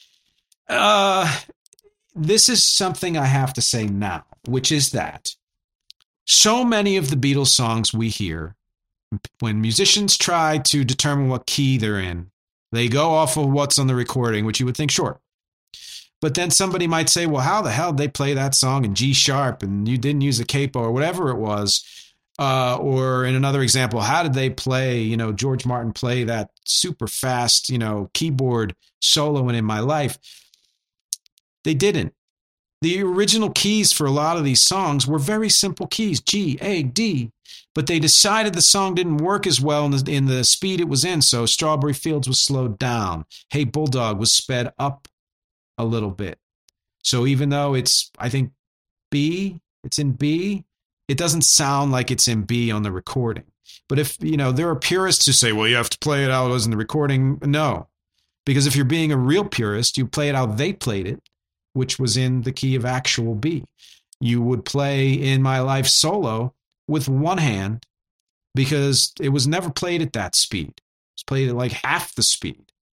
Uh, this is something I have to say now, which is that so many of the Beatles songs we hear, when musicians try to determine what key they're in, they go off of what's on the recording, which you would think, sure. But then somebody might say, well, how the hell did they play that song in G sharp and you didn't use a capo or whatever it was? Uh, or in another example, how did they play, you know, George Martin play that super fast, you know, keyboard solo in In My Life? They didn't. The original keys for a lot of these songs were very simple keys, G, A, D. But they decided the song didn't work as well in the, in the speed it was in, so Strawberry Fields was slowed down. Hey Bulldog was sped up a little bit. So even though it's, I think, B, it's in B, it doesn't sound like it's in B on the recording. But if, you know, there are purists who say, well, you have to play it out as in the recording. No, because if you're being a real purist, you play it how they played it, which was in the key of actual B. You would play In My Life solo with one hand because it was never played at that speed. It was played at like half the speed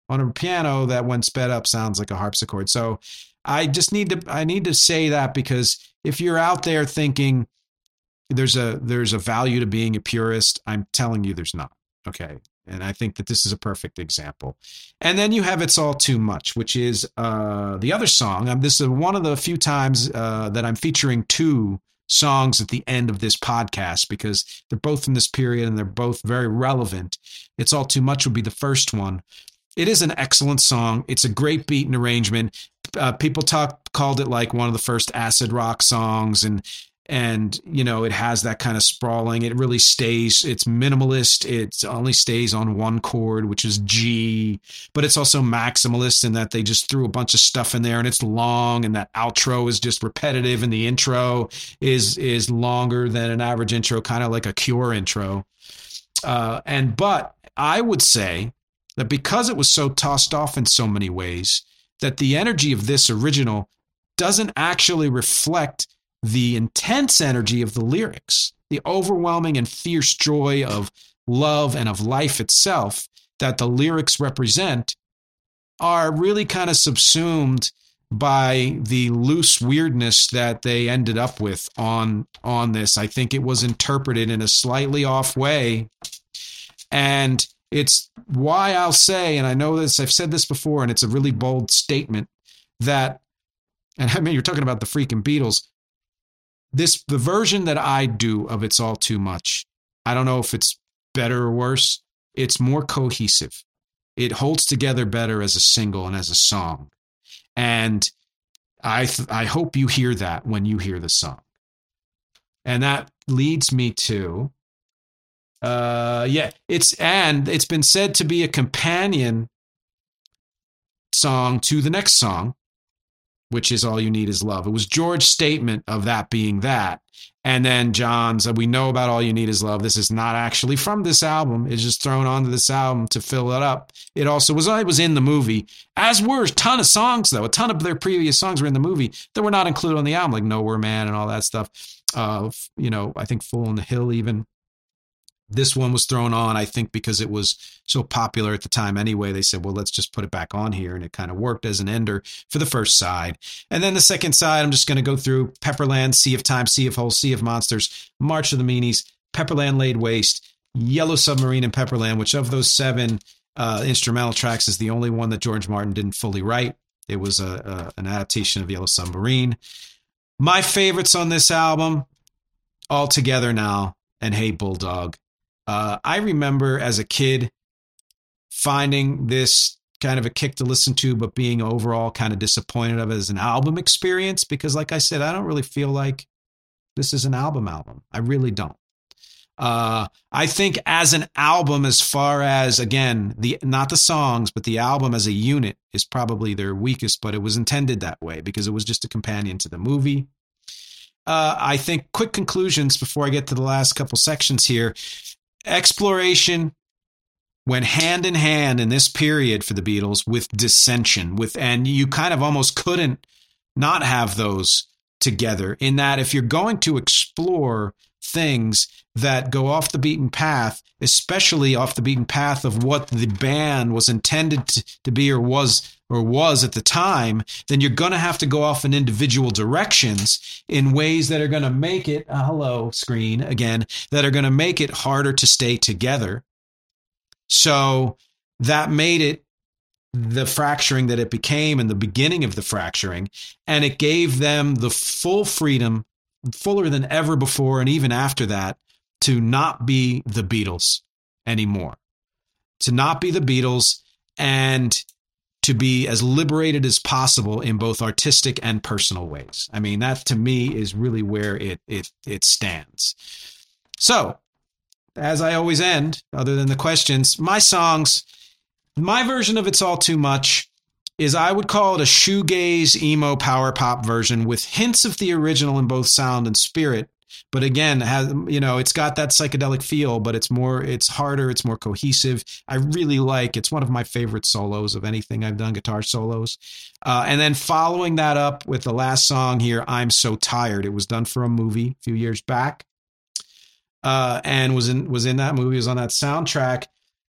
on a piano that when sped up sounds like a harpsichord. So I just need to, I need to say that, because if you're out there thinking there's a, there's a value to being a purist, I'm telling you there's not. Okay. And I think that this is a perfect example. And then you have It's All Too Much, which is uh, the other song. Um, this is one of the few times uh, that I'm featuring two songs at the end of this podcast, because they're both from this period and they're both very relevant. It's All Too Much would be the first one. It is an excellent song. It's a great beat and arrangement. Uh, people talk called it like one of the first acid rock songs, and and you know, it has that kind of sprawling. It really stays. It's minimalist. It only stays on one chord, which is G. But it's also maximalist in that they just threw a bunch of stuff in there, and it's long. And that outro is just repetitive, and the intro is is longer than an average intro, kind of like a Cure intro. Uh, and but I would say that because it was so tossed off in so many ways, that the energy of this original doesn't actually reflect the intense energy of the lyrics, the overwhelming and fierce joy of love and of life itself that the lyrics represent are really kind of subsumed by the loose weirdness that they ended up with on, on this. I think it was interpreted in a slightly off way. And it's why I'll say, and I know this, I've said this before, and it's a really bold statement, that, and I mean, you're talking about the freaking Beatles, this, the version that I do of It's All Too Much, I don't know if it's better or worse. It's more cohesive. It holds together better as a single and as a song. And I, th- I hope you hear that when you hear the song. And that leads me to, Uh, yeah, it's, and it's been said to be a companion song to the next song, which is All You Need Is Love. It was George's statement of that being that. And then John's, we know about All You Need Is Love. This is not actually from this album. It's just thrown onto this album to fill it up. It also was, it was in the movie, as were a ton of songs, though. A ton of their previous songs were in the movie that were not included on the album, like Nowhere Man and all that stuff. Uh, you know, I think Fool on the Hill even. This one was thrown on, I think, because it was so popular at the time anyway. They said, well, let's just put it back on here. And it kind of worked as an ender for the first side. And then the second side, I'm just going to go through Pepperland, Sea of Time, Sea of Holes, Sea of Monsters, March of the Meanies, Pepperland Laid Waste, Yellow Submarine, and Pepperland, which of those seven uh, instrumental tracks is the only one that George Martin didn't fully write. It was a, a, an adaptation of Yellow Submarine. My favorites on this album, All Together Now and Hey Bulldog. Uh, I remember as a kid finding this kind of a kick to listen to, but being overall kind of disappointed of it as an album experience, because like I said, I don't really feel like this is an album album. I really don't. Uh, I think as an album, as far as, again, the not the songs, but the album as a unit is probably their weakest, but it was intended that way because it was just a companion to the movie. Uh, I think quick conclusions before I get to the last couple sections here. Exploration went hand in hand in this period for the Beatles with dissension, with, and you kind of almost couldn't not have those together, in that if you're going to explore things that go off the beaten path, especially off the beaten path of what the band was intended to, to be or was or was at the time, then you're going to have to go off in individual directions in ways that are going to make it, uh, hello, screen again, that are going to make it harder to stay together. So that made it the fracturing that it became and the beginning of the fracturing. And it gave them the full freedom, fuller than ever before, and even after that, to not be the Beatles anymore, to not be the Beatles, and to be as liberated as possible in both artistic and personal ways. I mean, that to me is really where it it it stands. So, as I always end, other than the questions, my songs, my version of It's All Too Much is, I would call it a shoegaze, emo, power pop version with hints of the original in both sound and spirit. But again, has, you know, it's got that psychedelic feel, but it's more, it's harder, it's more cohesive. I really like, it's one of my favorite solos of anything I've done, guitar solos. Uh, and then following that up with the last song here, I'm So Tired. It was done for a movie a few years back, uh, and was in was in that movie, was on that soundtrack.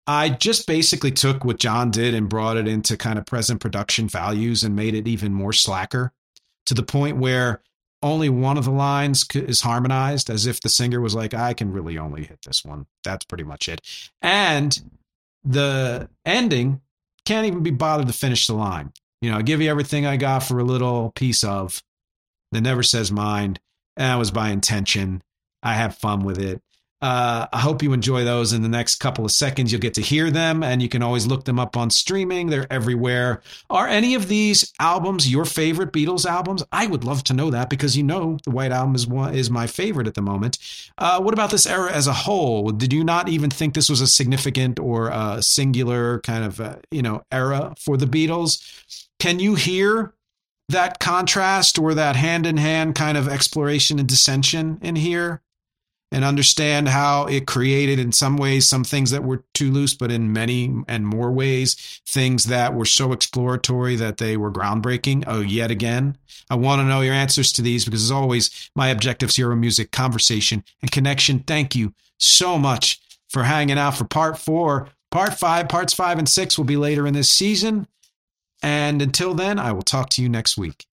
I just basically took what John did and brought it into kind of present production values and made it even more slacker, to the point where only one of the lines is harmonized, as if the singer was like, I can really only hit this one. That's pretty much it. And the ending can't even be bothered to finish the line. You know, I give you everything I got for a little piece of, that never says mind. And that was by intention. I have fun with it. Uh, I hope you enjoy those. In the next couple of seconds, you'll get to hear them, and you can always look them up on streaming. They're everywhere. Are any of these albums your favorite Beatles albums? I would love to know that, because you know the White Album is one, is my favorite at the moment. Uh, what about this era as a whole? Did you not even think this was a significant or a singular kind of uh, you know era for the Beatles? Can you hear that contrast or that hand-in-hand kind of exploration and dissension in here? And understand how it created, in some ways, some things that were too loose, but in many and more ways, things that were so exploratory that they were groundbreaking. Oh, yet again. I want to know your answers to these, because as always, my objectives here are music, conversation, and connection. Thank you so much for hanging out for part four. Part five, parts five and six will be later in this season. And until then, I will talk to you next week.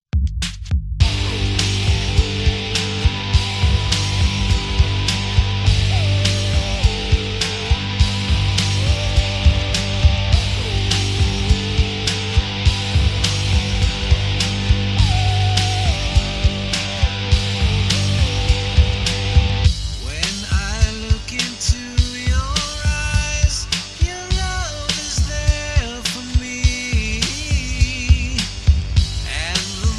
And the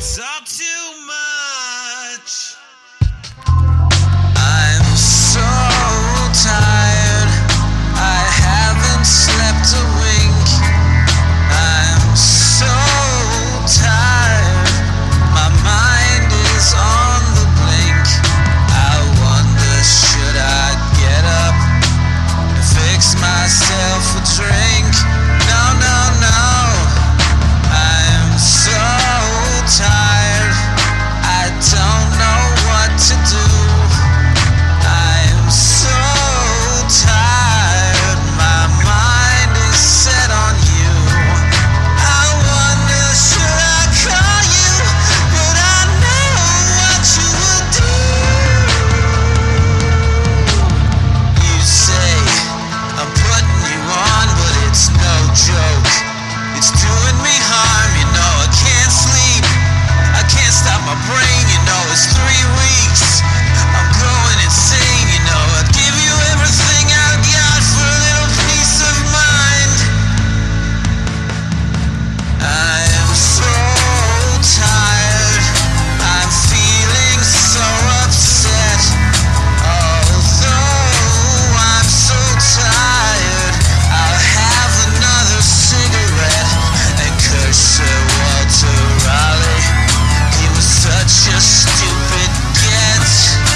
It's all too much. I'm so tired. I haven't slept a wink. I'm so tired. My mind is on the blink. I wonder, should I get up and fix myself a drink? No, no, no. I'm so tired. I don't know what to do. I'm so tired. My mind is set on you. I wonder, should I call you? But I know what you would do. You say I'm putting you on, but it's no joke. It's doing me harm, you know I can't sleep. I can't stop my brain, you know it's three weeks. I'm going insane, you know I'd give you everything I've got for a little peace of mind. I am so tired. I'm feeling so upset. Although I'm so tired, I'll have another cigarette and curse Sir Walter Raleigh. He was such a stupid get.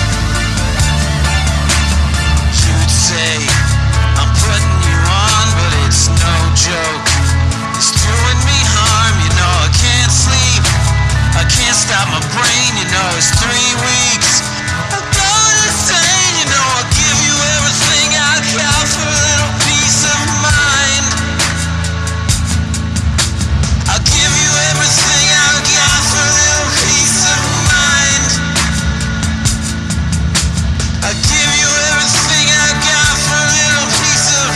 You'd say I'm putting you on, but it's no joke. It's doing me harm, you know I can't sleep. I can't stop my brain, you know it's three weeks. I'm going insane, you know I'll give you everything I've got for a little peace of mind. I'll give you everything I've got for a little peace of mind. I'll give you everything I've got for a little piece of.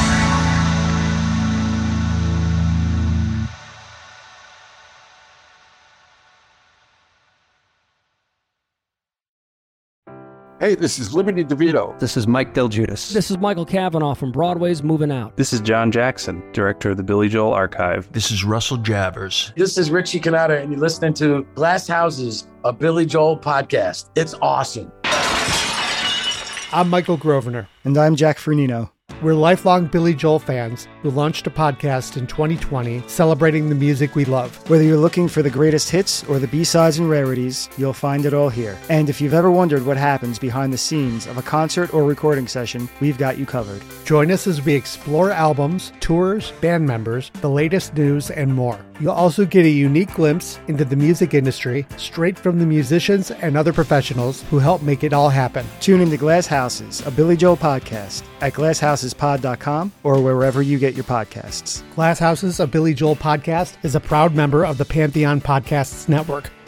Hey, this is Liberty DeVito. This is Mike Del Giudice. This is Michael Cavanaugh from Broadway's Moving Out. This is John Jackson, director of the Billy Joel Archive. This is Russell Javers. This is Richie Canada, and you're listening to Glass Houses, a Billy Joel podcast. It's awesome. I'm Michael Grosvenor. And I'm Jack Fernino. We're lifelong Billy Joel fans who launched a podcast in twenty twenty celebrating the music we love. Whether you're looking for the greatest hits or the B-sides and rarities, you'll find it all here. And if you've ever wondered what happens behind the scenes of a concert or recording session, we've got you covered. Join us as we explore albums, tours, band members, the latest news, and more. You'll also get a unique glimpse into the music industry straight from the musicians and other professionals who help make it all happen. Tune into Glass Houses, a Billy Joel podcast at glass houses pod dot com or wherever you get your podcasts. Glass Houses, a Billy Joel podcast is a proud member of the Pantheon Podcasts Network.